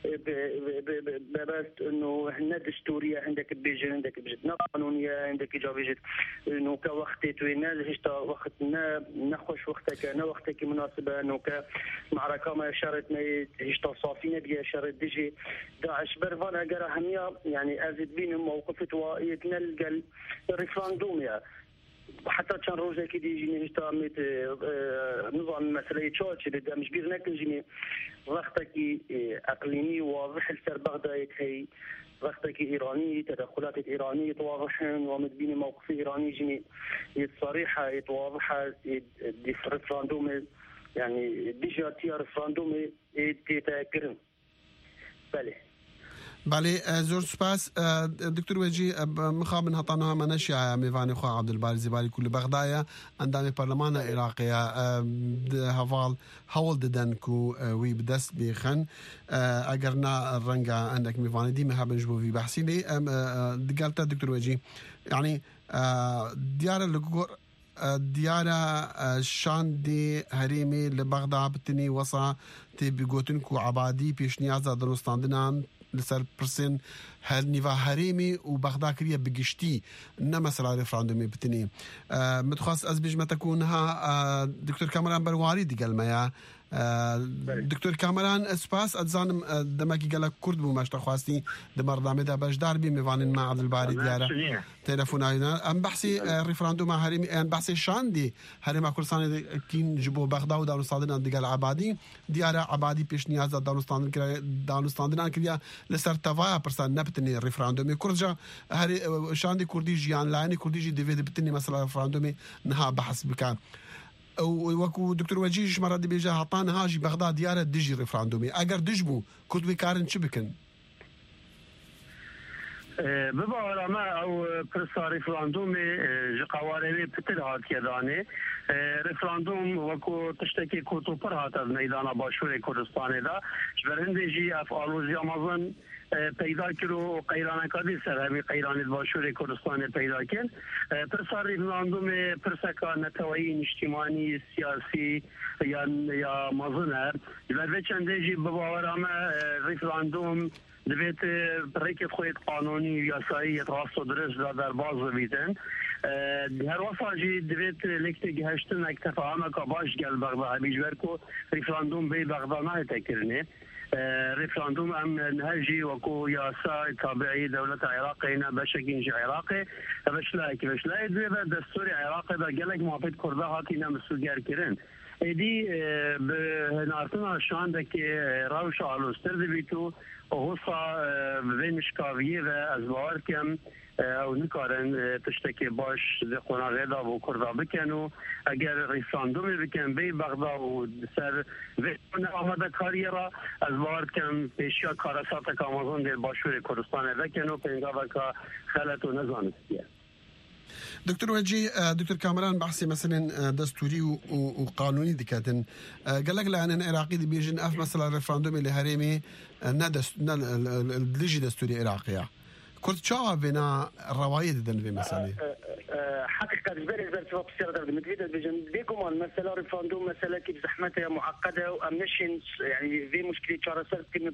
بس انه هنا دستوريه عندك بيجي عندك بجدنا قانونيه عندك اجابه انه كوقت وين هشتا وقتنا نخش وقتك انا وقتك مناسبه انه كمعركه ما اشارت هشتا صافينا بيا شرط دجي داعش برفان اگر هميا يعني ازيد بين موقفت ويتنلقى الريفراندوم يا حتى كان روجا كي يجيني هشتا ميت نظام مسألة تشوتش اللي مش بير ناكل جيني وقتك اقليمي واضح السر بغداد هي وقتك ايراني تدخلات الايرانيه واضحين ومدبين موقف ايراني جيني صريحه يتواضح الريفراندوم يعني ديجا تي ريفراندوم تتاكرن بله بله زور سپاس دکتور وجی مخابن هطانها منشع میوانی خو عبد الباري زبالي كل بغدايا اندام برلمان العراقيه هفال حول ددنكو وي بدست بيخن اجرنا الرنجا عندك ميواني دي مهابن جبو في بحثي لي قالت دكتور وجي يعني ديار الجور ديارة شان دي هريمي لبغداد بتني وصا تبي قوتنكو عبادي بيش نيازا دروستاندنان لسر برسن هل نيفا هريمي وبغداد كريا بقشتي نما سرا ريفراندومي بتني متخص أزبج ما تكونها دكتور كامران برواري دي قال ما دكتور كامران سپاس اتزانم دماكي قال كرد بو ماشتا خواستی دمردامه دا بجدار بي ميوانن مع عبد الباري ديارة تلفوناينا ام بحثي ريفراندوم هريمي ام بحثي شان دي هريما كرسان كين جبو بغداد و دانستاندن دي قال عبادي ديارة عبادي پیش نیاز دانستاندن كرا دانستاندن كريا لسر تفايا برسان نبتني ريفراندومي كرجا هري شان دي كردي جيان لايني كردي جي ديفيد بتني مثلا ريفراندومي نها بحث بكان وكو دكتور وجيش مرة دي بيجا هطانا هاجي بغداد ديارة ديجي ريفراندومي اگر دجبو كنت بكارن شو بكن ببا ما او برسا ريفراندومي جقواري بتر هات يداني ريفراندوم وكو تشتكي كوتو پر هات از ميدان باشور كردستان دا جبرهندي جي اف آلوزي امازون پیدا کرو قیران کردی سر همی قیران باشور کردستان پیدا کن پرسا ریفراندوم پرسا نتوایی اجتماعی سیاسی یا یا مزنه و چنده جی بباورم ریفراندوم دویت برکت خود قانونی یاسایی راست و درست در باز بیتن هر وقت جی دویت لکت گهشتن اکتفاهم که باش گل بغداد بیجور کو ریفراندوم بی بغداد نه تکرنه ريفراندوم ام نهجي وكو ياسا تابعي دولة عراقينا بشكل عراقي باش لايك باش لايك دستور عراقي دا قالك موافق كرده هاتينا مسوغير كرن ایدی به نارتنا شانده که روش آلوستر دیتو وغصة بين مشكاوية وأزوار كم أو نكارن تشتكي باش قنا غدا وكردا بكنو أجر ريفراندوم بكن بي بغدا وسر ونا آمده كاريرا أزوار كم بيشيا كارسات كامازون دل باشور كردستان بكنو بينغا وكا خلط ونزانستيه. دكتور وجي دكتور كامران بحثي مثلا دستوري وقانوني دكاتن قال لك لأن العراقي دي بيجن أف مثلا ريفراندوم اللي هرمي ندس لجي دستوري عراقية كنت شاوها بنا الروايد دن في مثلا حقيقة جبالي زرت في بصير درد مدفيدة بيجن بيكم المسألة ريفراندوم مسألة كيف زحمتها معقدة وأمنشن يعني في مشكلة شارع سرد كنا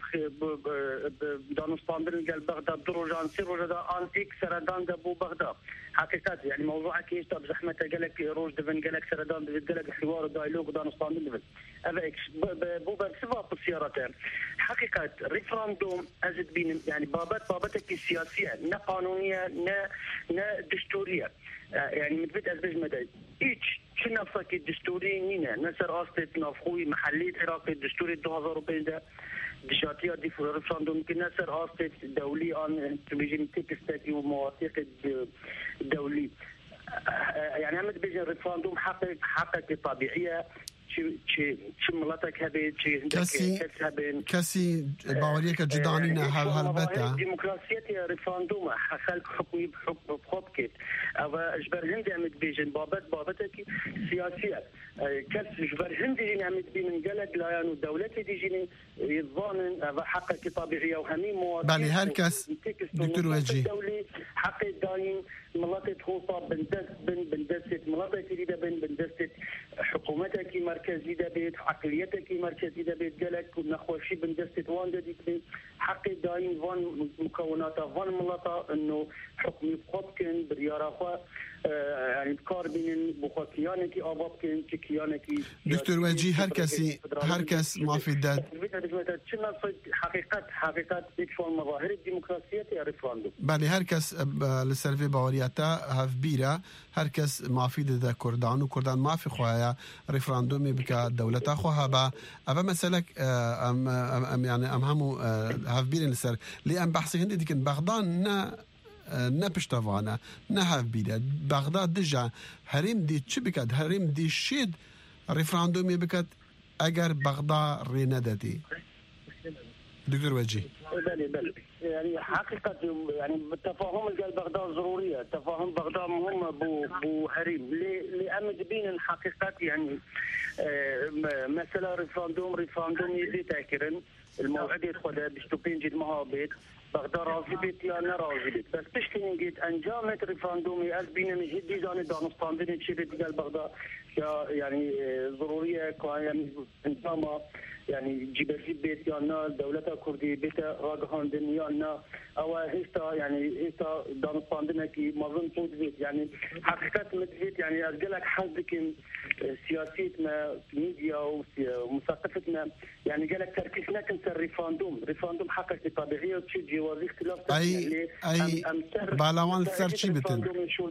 بدانستان قال بغداد دروجان سيروجا دا آن إيك سردان دبو بغداد حقيقة يعني موضوع كيش طب زحمتها قالك روج دفن قالك سردان دفن قالك حوار دايلوج دانستان دفن أبا إكس بو بسبب بصيرته حقيقة ريفراندوم أزد بين يعني بابات بابتك السياسية نا قانونية نا نا دستورية يعني مثبت أزبج مدى إيش شنا فاكي الدستوري نينا نسر أصلت نافخوي محلية عراقي الدستوري دو هزار وبين ده دشاتية دي في ريفراندوم كي نسر أصلت دولي آن تبيجين تكستاتي ومواثيق الدولي يعني عمد بيجين ريفراندوم حقق حقق طبيعية شي شي شي ملاتك هبه شي كسي كسي باوريك جدانينا هل هالبتا ديمقراطيه ريفراندوم خلق حكمي بحكم بخبكت او اجبر هندي عمد بيجن بابت بابتك سياسيه كس اجبر هندي عمد بين قلق لا يعني دولتي ديجيني يظن هذا حقك طبيعيه وهمي مواطن بالي هركس دكتور وجي الدولي حق داين ملاتت خوصه بندست بن بندست ملاتت جديده بن بندست حكومتك مركزي ده بيت عقليتك مركزي ده بيت قالك نخوشي بندست وان ده ديك حق داين وان مكونات وان ملتا انه حكم بخطكن بريارة يعني بكار بين بخطيانك أبابكن تكيانك دكتور وجي هر كسي هر كس معفيدات حقيقة حقيقة يكفون مظاهر الديمقراطية يا ريفراندوم بالي هر كس للسلفي باورياتا هاف بيرا هر كس معفيدة دا كردان وكردان ما في خوايا ريفراندومي بكا دولتا خوها با أفا مسألك أم, أم يعني أم همو هاف بيرا لسر لأن بحثي هندي ديكن بغدان نا نپشتوانه نه هف بیده بغداد دجا هریم دی چی بکد هریم دی شید رفراندومی بکد اگر بغداد ری ندادی دكتور وجي بلي بلي يعني حقيقة يعني بالتفاهم قال بغداد ضرورية تفاهم بغداد مهمة بو بو هريم لأمد بين حقيقة يعني مثلا ريفراندوم ريفراندوم يزيد تأكيرن الموعد يدخل بشتوبين جد مهابط بغداد راضي بيت يا أنا راضي بيت بس تشتين جيت أنجامت ريفراندومي أز بين مجدي زاني دانستان بين تشيرت قال بغداد يعني ضرورية يعني انتما يعني جبرتي بيت يانا دولة كردي بيت راجهان دنيانا أو هستا يعني هستا دانستان بينكي مظن بود بيت يعني حقيقة مدفيت يعني أرجلك حظك سياسيتنا ميديا ومثقفتنا يعني قالك تركيزنا كنت الريفراندوم ريفراندوم حقك طبيعية وتشي جوازي اختلاف أي أي بالوان سرشي بتن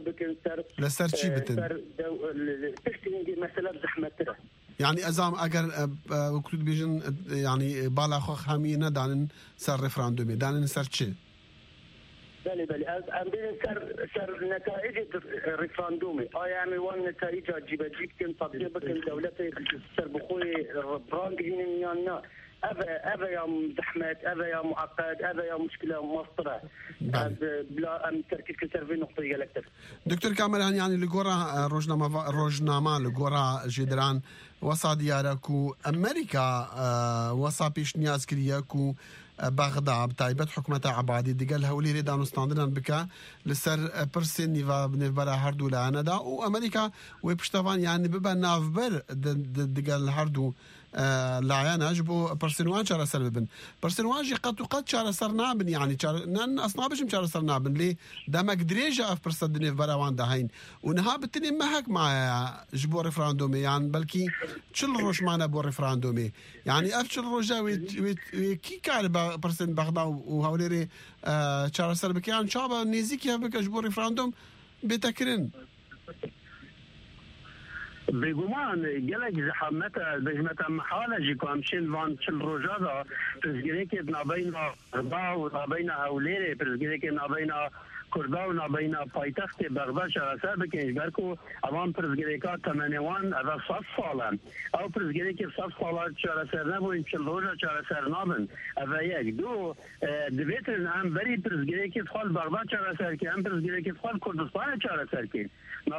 لسرشي بتن تشتري مثلا زحمة ترى يعني أزام أجر وقت بيجن يعني بالا خخ همينة دانن سر ريفراندومي دانن سر شيء بلي بلي أم بين سر سر نتائج الريفراندومي آه يعني وان نتائج جيب جيب كن تطبيق كن دولتي سر بخوي براند هنا أبا أبا يا زحمة أبا يا معقد أبا يا مشكلة مسطرة بلا أم تركيز كسر في نقطة يلكتر دكتور كامل يعني لجورا روجنامة روجنامة لجورا جدران وصا دياركو أمريكا وصا بيش نياز كرياكو بغداد تايبت حكومة عبادي دقال هولي ريدانو ستاندران بكا لسر برسين نيفا بنفبرا هردو لعندا وأمريكا ويبشتفان يعني ببا نافبر دقال هردو لاعيانا جبو برسنوان شارع سر ببن برسنوان جي قد وقد شارع سر نابن يعني شارع نان أصنع بشم شارع سر نابن لي دامك دريجة أف برسد دنيف براوان داهين ونها بتني مهك مع جبو ريفراندومي يعني بلكي تشل روش معنا بو ريفراندومي يعني أف تشل روجا وكي كاربا برسن بغداد وهوليري شارع سر بكي يعني شابا نيزيكي هفك جبو ريفراندوم بتكرن بگمان گلک زحمت بجمت محاله جی کامشین وان چل روزادا پرزگیری که نابین با و نابین اولیر پرزگیری که نابین کردا و نابین پایتخت بغداد شراسر بکنش برکو اوان پرزگیری که تمنیوان او صد سالن او پرزگیری که صد سالات شراسر نبوین چل روزا شراسر نابن او یک دو دویترن هم بری پرزگیری که تخال بغداد شراسر که هم پرزگیری که تخال کردستان شراسر که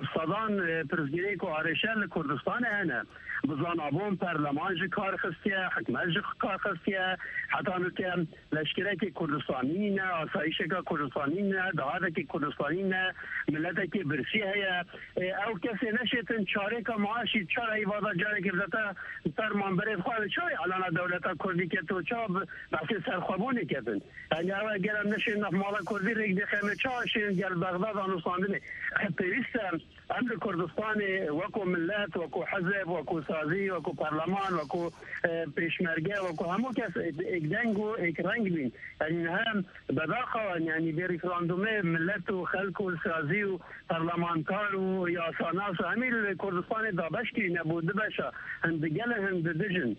مفصدان پرزگیری که آرشل کردستان هنه بزان آبون پرلمان جی کار خستیه حکمت جی کار خستیه حتی نکه لشکره که کردستانی نه آسایش که کردستانی نه دهاده که کردستانی نه ملت که برسی هیا او کسی نشیتن چاره که معاشی چاره ایوادا جاره که بزتا سر منبره خواه چای علان دولتا کردی که تو چا بحثی سرخوابونی کتن یعنی او گرم نشین نفمالا کردی ریک دیخیمه چا شین گل بغداد آنوستاندنه پیوستم امر کردستان وکو ملت وکو حزب وکو سازی وکو پارلمان وکو پیشمرگه وکو همو کس ایک دنگ و ایک رنگ بین یعنی هم بداخل یعنی بی ریفراندومه ملت و خلق و سازی و پارلمانتار و یاساناس و همین کردستان دابش که نبوده بشه هند گل هند دیجن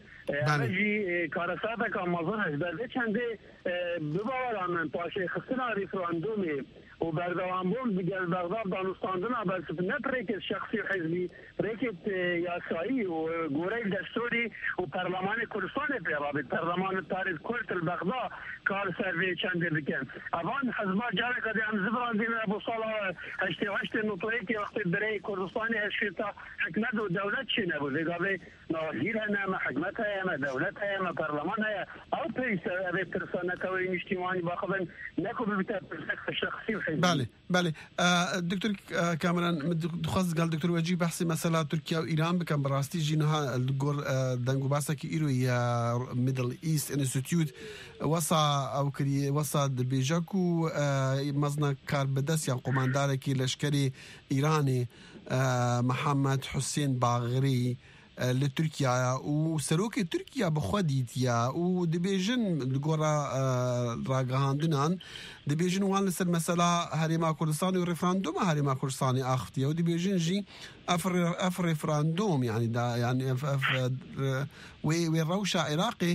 همجی کارساتا که مازونش برده چنده بباوران من پاشه خستنا ریفراندومه و بردوام بوم بگل بغداد دانستاندنا بس نه پریکت شخصی حزبی پریکت یاسایی و گوره دستوری و پارلمان کردستان پیرابط پارلمان تاریخ کرد البغداد کار سروی چنده بکن اوان حزبا جاره کده هم زبران دین ابو صالح هشتی هشتی نطوری که وقتی برای کردستانی هشتا حکمت و دولت چی نبود لگاوه نواهیر هنه ما حکمت هیا ما دولت هیا ما پارلمان هیا او پیس اوه پرسانت و اجتماعی باخبن نکو ببتا پرسک شخصی بله بله دکتر کامران دخواست قال دکتر وجی بحث مسئله ترکیه و ایران بکن براستی جینها الگور دنگو باسا که ایرو یا میدل ایست انستیتیوت وصا او کری وصا دبیجاکو مزنا کار بدست یا قمانداره که لشکری ایرانی محمد حسین باغری لتركيا وسروك تركيا بخديتيا ودبيجن الجورا راغاندنان دبيجن وان لسر مسألة هريما كردستاني وريفراندوم هريما كردستاني أختي ودبيجن جي أفر أفر ريفراندوم يعني دا يعني أف أف وي ويروشة عراقي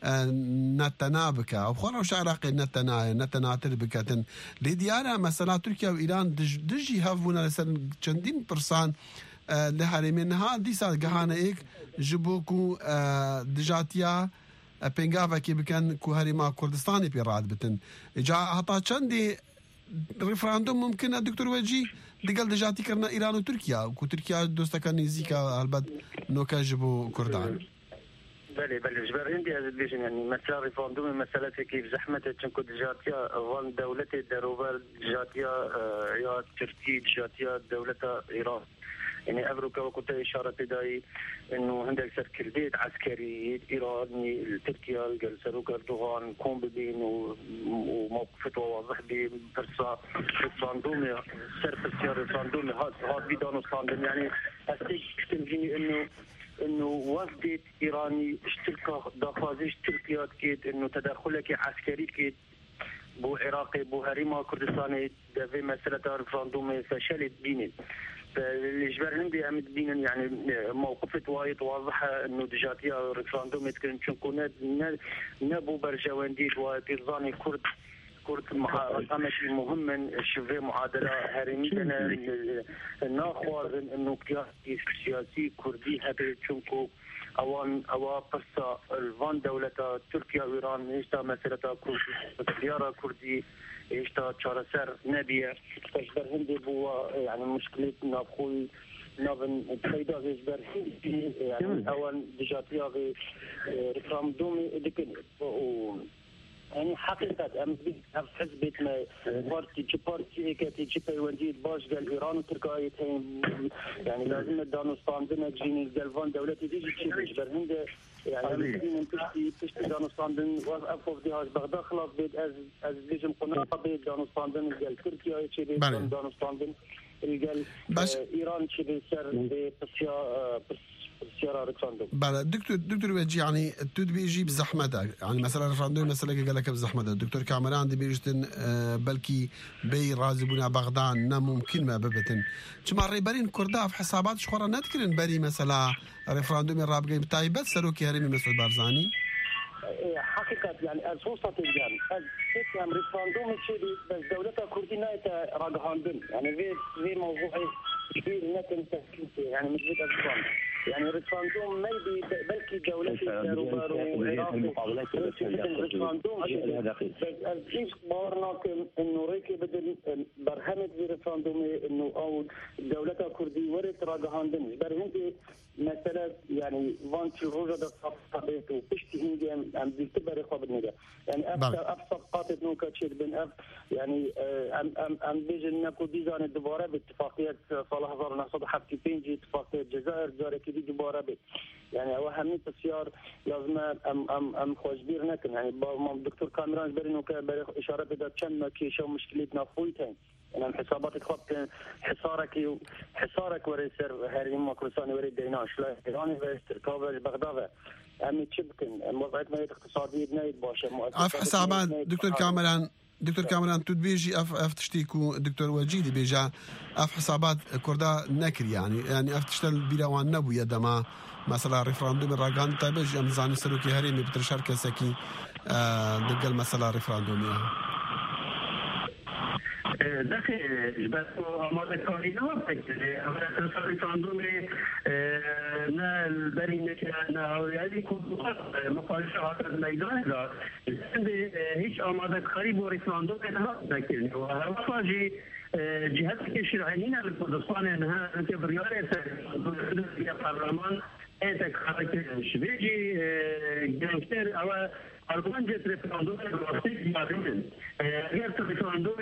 نتنابكا أو خروشة عراقي نتنا نتنا تربكة لديارة مسألة تركيا وإيران دج دجي هافونا لسر چندين برسان لهرمینها دیسا گهانه ایک جبوکو دجاتیا پنگاوه که بکن که هرما کردستانی پیراد بتن جا حتا چندی ریفراندوم ممکنه دکتر وجی دیگل دجاتی کرنا ایران و ترکیه که ترکیه دوستا نزیکا البت نوکا جبو کردان بله بله جبر هندي از بيجن يعني مثلا ريفراندوم مسألة كيف زحمة تنكو دجاتيا وان دولة دروبال دجاتيا يا تركي دجاتيا دولة إيران يعني أبروكا وكنت إشارة بداية إنه عندك سر كلبيت عسكري إيراني تركيا الجلسروك أردوغان كون ببين وموقفته واضح بفرصة ريفراندومي سر فرصة ريفراندومي هاد هاد بيدانو صاندم يعني أستيك تنجيني إنه إنه وفدت إيراني اشتركة دافازيش تركيا كيد إنه تدخلك عسكري كيد بو عراقي بو هريما كردستاني في مسألة ريفراندومي فشلت بيني الإجبار هندي أمد بينا يعني موقفة وايد واضحة إنه دجاتيا ريفراندوم يتكلم شنكو نبو برجوانديد وبيرزاني كرد كرد مهمة مهم شوفي معادلة هرمينا ناخوز إنه قياسي سياسي كردي هبي شنكو اوان اوا قصة الفان دولة تركيا وإيران إيشتا مسألة كردي زيارة كردي إيشتا شارسر نبيه إجبر هندي بوا يعني مشكلة نابخوي نابن تخيدا إجبر هندي يعني اوان دجاتيا غي ريفراندومي دكن يعني حقيقة أم بيت حزبت ما بارتي جي بارتي كاتي جي بيونديد باش قال إيران وتركيا يعني لازم دانوستان دنا جيني الجلفان دولتي ديجي تشي إجبر هندي يعني مسكين تشتي تشتي دانوستان دن وقفوا في هاش بغداد خلاص بيت أز أز ليجم قناة بيت دانوستان دن قال تركيا تشي بيت دانوستان دن قال إيران تشي بيسر بسيا سيارة ريفراندوم. بله دكتور دكتور وجي يعني تود بيجي بزحمته يعني مثلا ريفراندوم مثلا قال لك بزحمته الدكتور كامران دي بيجتن بلكي بي رازبونا بغداد نا ممكن ما ببتن كما ريبرين كردا في حسابات شخورا نذكرن بري مثلا ريفراندوم الرابقي بتاعي بس سلوكي هرمي مسعود بارزاني حقيقة يعني الفرصة تجان السيستم ريفراندوم تشيلي بس دولتها كردي نايتا راجهاندن يعني في في موضوع كبير نتن تسكيتي يعني مش بيت أفضل يعني ريفراندوم ما يبي بلكي دولتي داروبار وعراقي ريفراندوم بس الشيء بورنا إنه ريكي بدل برهنت في ريفراندوم إنه أو دولتها كردي ورث راجهاندن برهنتي مثلا يعني فانتي روجا ده صفقات وبشتي هندي ام بيعتبر رقابه نجا يعني اكثر ابسط قاطه نوكا تشيل بين اف يعني ام ام ام بيجي نكو ديزاين الدباره باتفاقيه صلاح زار نقصد حتى بينجي اتفاقيه الجزائر جاري كدي دباره بيت يعني اهميه السيار لازم ام ام ام خوجبير نكن يعني الدكتور كاميران برينو كبر اشاره بدا كان كيشو مشكلتنا فويتين يعني حسابات خط حصارك حصارك وريسر هاري ماكروساني وري ديناش لا ايراني ويستر كابل بغداد امي تشبكن وضعيتنا اقتصاديه بنايد باشا اف حسابات دكتور كامران دكتور كامران تود بيجي اف اف تشتيكو دكتور وجيدي بيجا اف حسابات كردا نكر يعني يعني اف تشتل بيلاوان نبو يدما مثلا ريفراندوم الراغان تابج امزاني سلوكي هريمي بترشار كسكي دقل مثلا ريفراندوم داخل جبت آماده کاری نمی‌کنه. اما رفراندوم نه البرینه که نه اولی کدوم مخالفات از میدان داد. هیچ آماده کاری با رفراندوم نکردیم. و هر وقت جهت که شرعی نه کردستان نه که بریاره سر پارلمان انتخاب کردن شویجی گنگتر اول آلمان جت رفراندوم راستی دیادن. اگر رفراندوم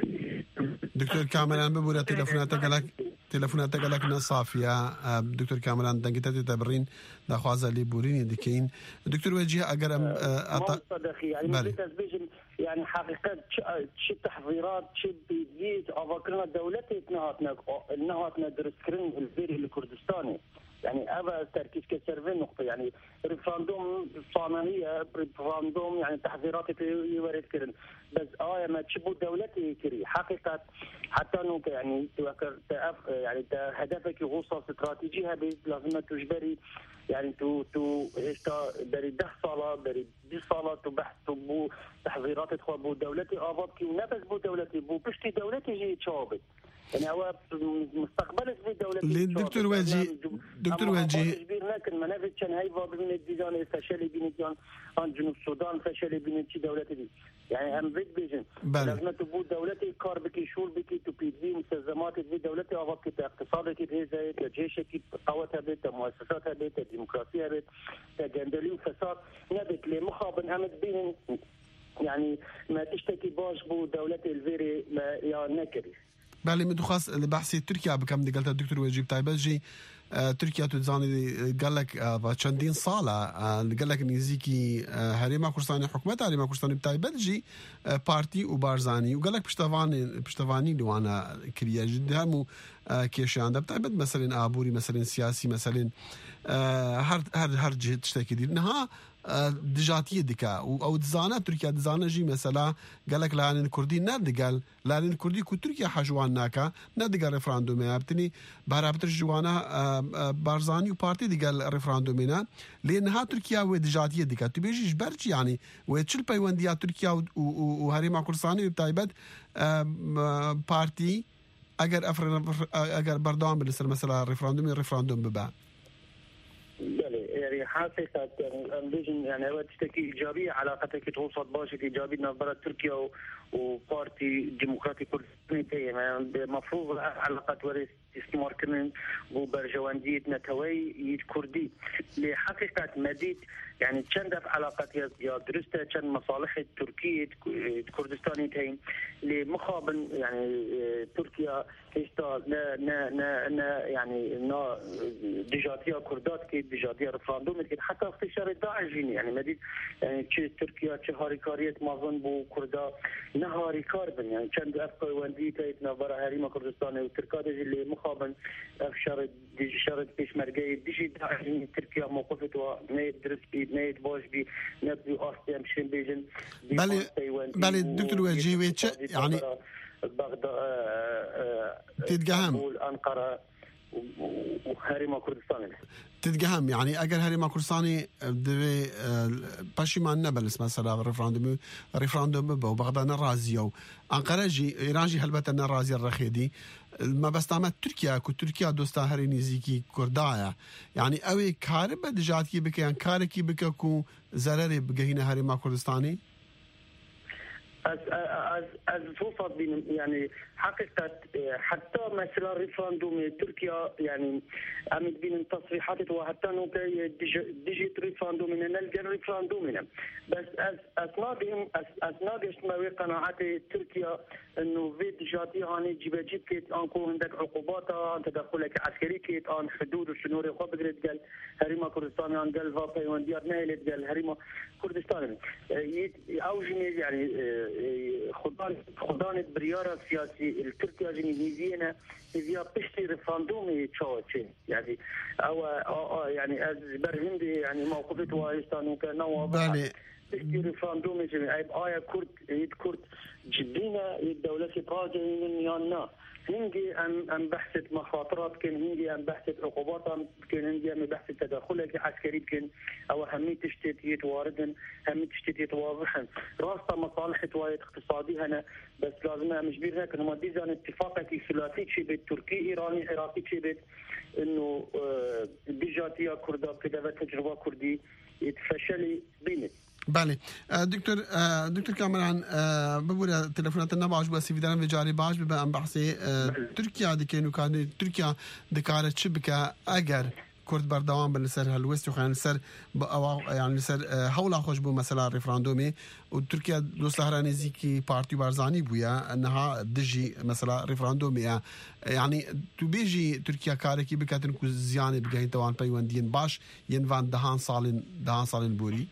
دكتور كامران ببورة تلفوناتك لك تلفوناتك لك نصافية دكتور كامران دنقتي تبرين دخوازة لي بوريني دكين دكتور وجيه أجر أم أط يعني يعني حقيقة شو تحضيرات شو بيجيت أفكرنا دولتي نهاتنا نهاتنا درسكرين الفيري الكردستاني يعني أبا تركيز كسرفين نقطة يعني ريفراندوم صانعية ريفراندوم يعني تحذيرات يورد كرن بس آه ما تشبه دولتي كري حقيقة حتى نوك يعني توكر تأف يعني هدفك غوصة استراتيجية بس لازم تجبري يعني تو تو هشتا بري ده صالة بري دي صالة تبحث بو تحذيرات تخوا بو دولتي آباد كي ونبس بو دولتي بو بشتي دولتي جي تشابت يعني هو مستقبل في دولتي دكتور واجي دكتور واجي لكن منافذ كان هاي فاضل من الديزاين فشل بينتيان عن جنوب السودان فشل بينتي دولتي دي يعني هم بيت بيجن لازم تبو دولتي كار بكي شول بكي تبيدي مستلزمات في دولتي أو وقت اقتصادك في زي جيشك قوتها بيت مؤسساتها بيت ديمقراطية بيت تجندلي وفساد نبت لمخابن هم بين يعني ما تشتكي باش بو دولتي الفيري يا نكري بله من دخواست لبحثی ترکیه بکم دیگه دکتر وجیب تایبجی ترکیه تو زانی قال لك و چندین ساله قال لك نزیکی هریما کردستانی حکومت هریما کردستانی تایبجی پارتی و بارزانی و قال لك پشتوانی پشتوانی لوانا کریه جدا مو کیشان ده تایبت مثلا عبوری مثلا سیاسی مثلا هر هر هر جهه تشتكي دي انها دجاتيه ديكا او دزانه تركيا دزانه جي مثلا قال لك لان الكردي ناد قال لان الكردي كو تركيا حجوان ناكا ناد قال ريفراندوم ابتني بارابتر جوانا بارزاني وبارتي دي قال ريفراندومنا لانها تركيا ودجاتيه ديكا تبيجي جبرتي يعني وتشل بيونديا تركيا وهريما كردستاني بتايبت بارتي اگر افر اگر بردام بالنسبه مثلا ريفراندوم ريفراندوم ببا يعني حقيقة يعني انفيجن يعني هو تشتكي إيجابية علاقتك توصل باشة إيجابية نظرة تركيا وبارتي ديمقراطي كردستاني يعني مفروض علاقات ورث استثمار كرن وبرجواندية نتوي يد كردي لحقيقة مديد يعني تشند في علاقات يا درسته تشند مصالح التركية كردستاني تين لمخ مخابن يعني تركيا هستا نا نا نا نا يعني نا ديجاتيا كردات كي ديجاتيا رفراندوم كي حتى اختشار داعش يعني مدي يعني تركيا تهاريكاريت مازن بو كردا نهاريكار بن يعني كان افقي وندي تايتنا برا هريمه كردستان وتركيا اللي مخابن افشار ديجاتيا بيشمرجي ديجي داعش تركيا موقفته نيت درس بي نيت باش بي نبي أصلاً مشين بيجن بله بله دكتور وجيوي يعني بغداد تتجهم أنقرة وهريمة كردستان تتجهم يعني أجر هريمة كردستاني دبي باشي ما نبلس مثلا ريفراندوم ريفراندوم بغداد الرازيو أنقرة جي إيران جي هلبت الرازي الرخيدي ما بس تعمل تركيا كو تركيا دوستا هري نزيكي كردايا يعني اوي كار بدجات كي بك يعني كار كي بك كو زرري بجهينا هري ما كردستاني از از از فوفا بين يعني حقيقة حتى مثلا ريفراندوم تركيا يعني عم بين تصريحات وحتى نو ديجيت ريفراندوم نلقى ريفراندوم بس از اسنادهم اسناد ما قناعات تركيا انه في ديجاتي هاني جيب جيب كيت انكو عندك عقوبات تدخلك عسكري كيت ان حدود وشنو خو بقدر قال هريما كردستان ان قال فابي ونديار نايل قال هريما كردستان اوجني يعني خضان خضان بريارة سياسي التركيا جنيزينا هي بشتي ريفراندومي تشوتشي يعني او, أو يعني از برهندي يعني موقفت وايستان وكان واضح بشتي ريفراندومي جميع اي كرد يد كرد جدينا الدولة براجة من يانا هنجي ام ام بحثت مخاطرات كان هنجي ام بحثت عقوبات كان هنجي ام بحثت تدخلات عسكري كان او اهميه تشتيتيت واردن اهميه تشتيتيت واضحا راستا مصالح وايد اقتصادي هنا بس لازم مش بير هيك انه ديزان اتفاقات ثلاثي شي بين تركي ايراني عراقي شي بين انه ديجاتيا كردا كذا تجربه كردي يتفشلي بينت بله دكتور دكتور كامران ببورا تلفونات النباش بس في دارم جاري باش ببقى بحثي تركيا دي كانوا كان تركيا دكارت شبكة أجر كرد بردوام بالنسر هالوست وخان السر يعني السر حول خوش بو مثلا ريفراندومي وتركيا دوست هراني زيكي بارتي بارزاني بويا انها دجي مثلا ريفراندومي يعني تو بيجي تركيا كاركي بكاتن كو زيانه بجاين توان بيوندين باش ينفان دهان صالين دهان صالين بوري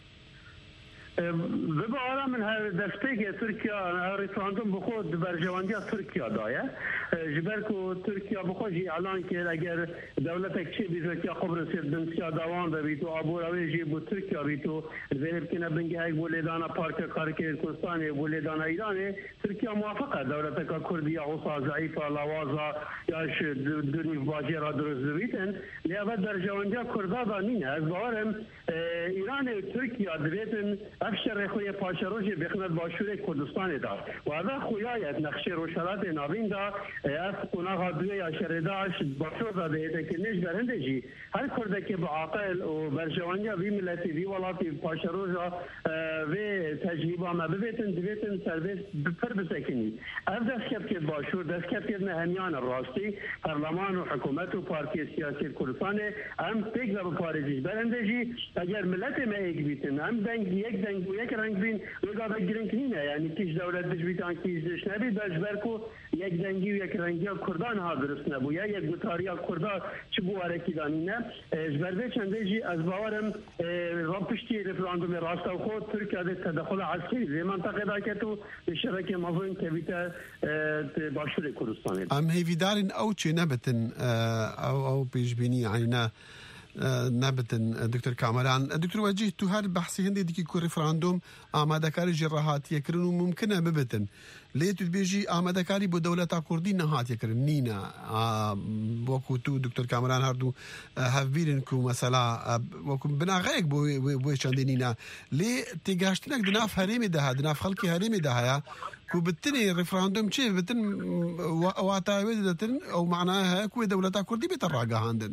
ببارا من هدفتي تركيا ريفراندوم بخود برجواندية تركيا دايا جبركو تركيا بخوجي اعلان كير اگر دولتك چه بي تركيا قبرص دنسيا دوان ببيتو ابو رويجي بو تركيا بيتو زينب كنا بنجي هاي بوليدانا بارك كاركي كردستاني بوليدانا ايراني تركيا موافقة دولتك كردية غصة ضعيفة لوازة ياش دوني باجيرا دروز بيتن لأبد برجواندية كردا دانين از باورم ايران تركيا دبيتن افشر خوی پاشروجی بخدمت باشور کردستان دا و هذا خویایت نقشه روشلات نابین دا از قناغ دوی اشرداش باشور دا دیده که نش برندجی هر کرده که بعاقل و برجوانیا وی ملتی وی ولاتی پاشروجا و تجربه ما ببیتن دبیتن سرویس بفر بسکنی از دست کب که باشور دست کب که نهمیان راستی پارلمان و حکومت و پارتی سیاسی کردستان هم پیک و پارجیش برندجی اگر ملت ما ایک بیتن هم دنگ یک دنگ و یک رنگ بین وگا بگیرن کنینه یعنی کیش دولت دجبیتان کیش دش نبی بجبرکو یک دنگی و یک رنگی کردان ها درست نبو یا یک گوتاری کردان چه بو ارکی دانینه جبرده چنده جی از باورم رابطشتی رفراندوم راستا و خود ترکیه ده تدخل عسکری زی منطقه دا که تو شرکه مظلوم کبیت باشور کردستان ام هیویدارین او چه نبتن او او پیشبینی یعنی نه نبتن دكتور كامران دكتور وجيه تو هر بحثي هندي ديكي كو ريفراندوم آمادكاري جراحات يكرن وممكنه ببتن ليتو بيجي آمادكاري بو دولتا كردي نهات يكرن نينا وكو تو دكتور كامران هردو هفبيرن كو مثلا وكو بنا غيك بو بو شاندينينا لي تيغاشتنك دناف هريمي ده دناف خلقي هريمي ده كو بتني ريفراندوم شي بتن واتا ودتن او معناها كو دولتا كردي بتراجع عندن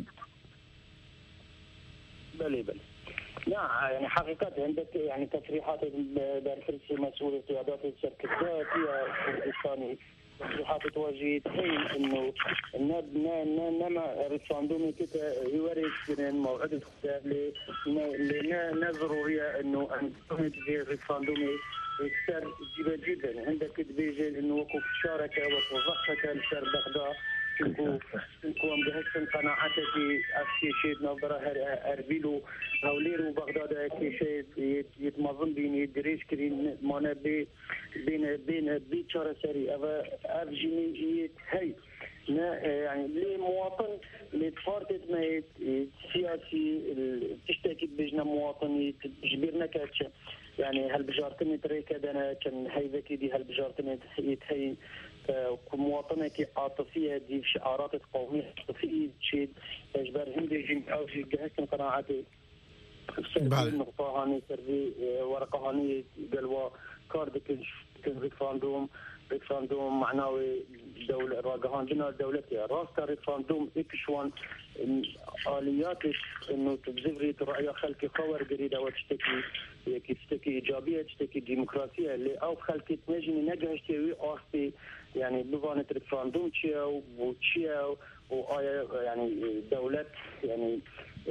بلي بلي لا يعني حقيقة عندك يعني تصريحات بالفرنسي مسؤول قيادات الشركة الذاتية الكردستاني تصريحات تواجه تحين انه نما ريفراندوم كده يورث من موعد الختام اللي ضرورية انه ان في ريفراندوم سر جيبه جدا عندك بيجي انه وقف شاركه وقف ضغطه لسر بغداد كنكو كنكو ام بهشن قناعته في افشي شيء نظره اربيلو هولير وبغداد كي شيء يتمظن بين يدريش كرين مانا بي بين بين بي شهر سري افا افجيني هي يعني لمواطن لتفارتت ما سياسي تشتكي بجنا مواطن تجبرنا كاتش يعني هالبجارتني تريكا دنا كان هيدا كيدي هالبجارتني يتهي كمواطنة كي عاطفية دي شعارات قومية عاطفية شيء اجبار هندي جنب او شيء جهزت قناعاتي نقطة هاني سري ورقة هاني قالوا كارد كن ريفراندوم ريفراندوم معناوي دولة راجعان بنا دولتي راستا ريفراندوم إكشوان آليات إنه تبذري رأي خلق خور جديدة وتشتكي تشتكي إيجابية تشتكي ديمقراطية اللي أو خلق تنجني نجهش تيوي أصلي يعني بفانة ريفراندوم تشيو وتشيو وآية يعني دولة يعني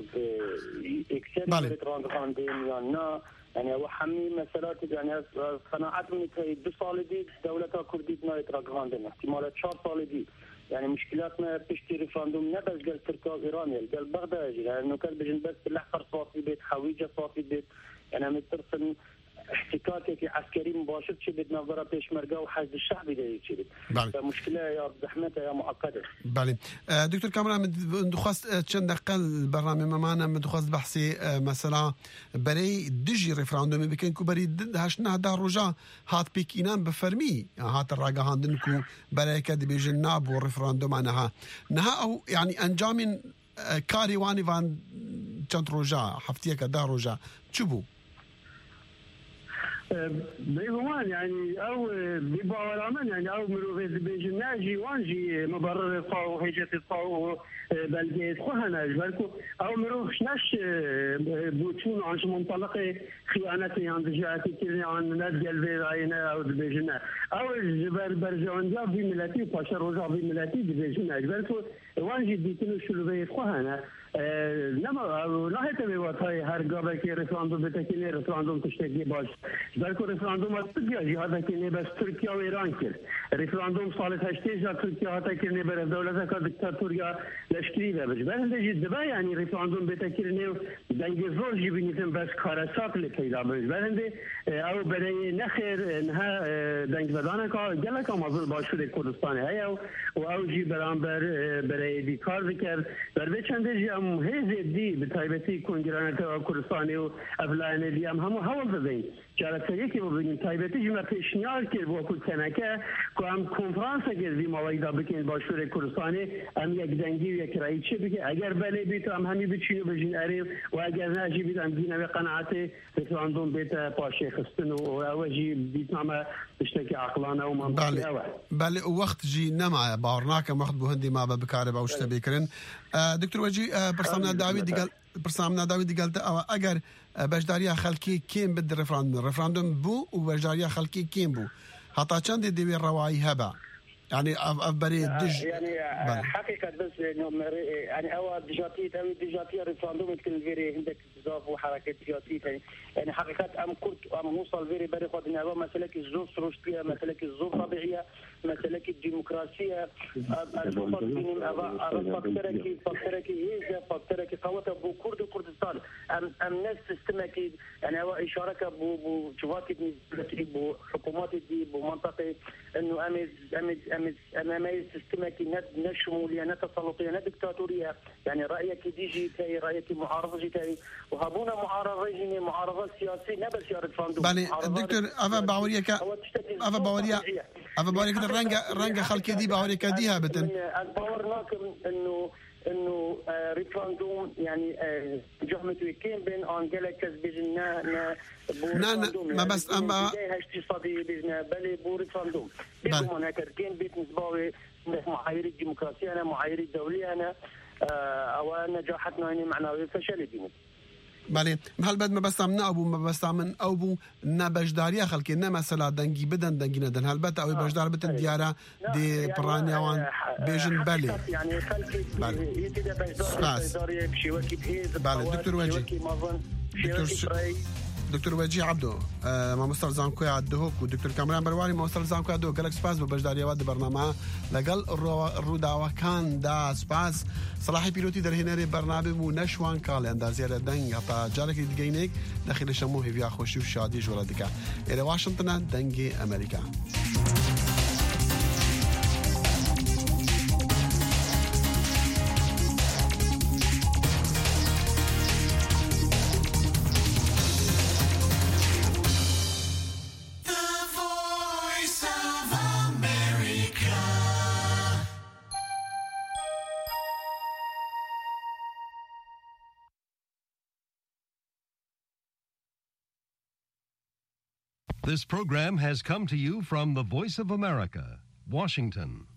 إكسر ريفراندوم يعني يعني وحمي مسألة يعني قناعات من كي بصالدي دولة كردية يتراجعون احتمالات شهر صالدي يعني مشكلاتنا بشتي ريفراندوم نبز قال تركيا إيرانيا قال بغداد لأنه كان بجن بس بالأحقر صافي بيت حويجة صافي بيت يعني مترسل احتكاكي عسكري مباشر شي بدنا نظره بيشمرقه وحشد الشعبي ده يجري فمشكله يا زحمتها يا معقده. بالي دكتور كامران من دخواست چند دقيقه البرنامج معنا من دخواست بحثي مثلا بري دجي ريفراندوم بكن كو بري هشنا ده رجا هات بيكينان بفرمي هات الراغاندن كو بري كد بيجناب والريفراندوم عنها نها او يعني انجام كاري واني فان چند رجا هفتيه كده رجا تشبو بيهمان يعني او بباورامن يعني او مروفيز بيجن ناجي وانجي مبرر القاو هيجة القاو بلقيت خوهنا جبالكو او مروفش ناش بوتون عنش منطلق خيانتي عند جاءتي كذي عن ندى الفيراينا او بيجنا او جبال برجعون جاب في ملاتي باشر وجاب في ملاتي بيجنا جبالكو وانجي ديتنو شلوبي خوهنا نما لا هتبي وقتها هر قبل كي ريفراندوم بتكيني ريفراندوم تشتكي باش بالكو ريفراندوم تركيا هذا كيني بس تركيا وإيران كر ريفراندوم صارت هشتيجا تركيا هذا كيني بر دولة كدكتاتوريا لشكري بس بس جدبا يعني ريفراندوم بتكيني دنگ زور جيبني فين بس كارسات اللي كيدا بس بس او بري نخير انها دنگ بدانا كا جلك مازل باشور كردستان هي او او جي برامبر بري دي کار ذکر بر بچنده جی ام هزی دی بتایبتی کنگرانه کردستانی و افلاین دی ام همو حوال دادیم جالسه که ببینیم تایبتی جمع پیشنهاد کرد با کل کنکه که هم کنفرانس کردیم آوایدا بکن باشور کردستانی هم یک دنگی و یک رایی چه بگه اگر بله بیت هم همی بچینو بجین اریم و اگر نجی بیت هم دینه و قناعت رفراندوم بیت پاشه خستن و اوجی بیت نامه بشتکی عقلانه و منطقی اوه بله وقت جی نمع بارناکم وقت بهندی ما بکاره باوشته بکرن دکتر وجی برسامنا داوی دیگل برسامنا داوی دیگل اگر بجداريا خلقي كين بد ريفراندوم ريفراندوم بو وبجداريا خلقي كين بو حتى چند دي الرواي هبا يعني افبري دج يعني حقيقه بس يعني او دجاتي تم دجاتي ريفراندوم تكون فيري عندك بزاف وحركات سياسيه يعني حقيقه ام كرت ام موصل فيري بري خد نعوا مساله الظروف روشتيه مساله الظروف طبيعيه مساله الديمقراطيه الفرق بين فاكتورك فاكتورك هي فاكتورك قوه بو كرد كردستان ام ام ناس تستمكي يعني هو اشاره بو بو شوفات بو حكومات دي بو منطقه انه امز امز امز امامي سيستماتي نشموليه نتسلطيه ندكتاتوريه يعني رايك ديجي تاي رايك معارضه جي وهابونا معارضه جيني معارضه سياسيه نبس يا ريفراندوم بالي دكتور افا باوريك افا باوريا افا باوريك الرنجه الرنجه خلقي دي باوريك ديها بتن باورناكم انه انه ريفراندوم يعني جهمتو كين بين انجيلا كزبجنا نا ما بس اما هشتي صدي بجنا بالي بو ريفراندوم بيكم هناك كين بيت نسباوي معايير الديمقراطيه انا معايير الدوليه انا او نجاحتنا يعني معنوي فشل ديني بله هل بعد ما بس عمنا أبو ما بس عمن أبو نبجداريا خلك إنما مثلا دنجي بدن دنجي ندن هل بعد أو بجدار بتن ديارة دي برانيا وان بيجن بالي يعني خلك يتدا بجدار بجداريا بشي وكي بهيز بالي دكتور وجي دكتور دکتۆر وەجی عەبدۆ مامۆستا زانکۆی عەددهۆک و دکتۆر کامران بەروانی مامۆستا زانکۆی عەددۆ گەلک سپاس بە بەشداریەوە لە بەرنامە لەگەڵ ڕووداوەکاندا سپاس سەلاحی پیرۆتی دەرهێنەرێ بەرنامە و نەشوان کاڵێن ئەندازیارە دەنگ هەتا جارێکی دیگەینێک دەخی لە شەمۆ هێویا خۆشی و شادی ژۆرە دکە ئێرە واشنگتنە دەنگی ئەمریکا. This program has come to you from the Voice of America, Washington.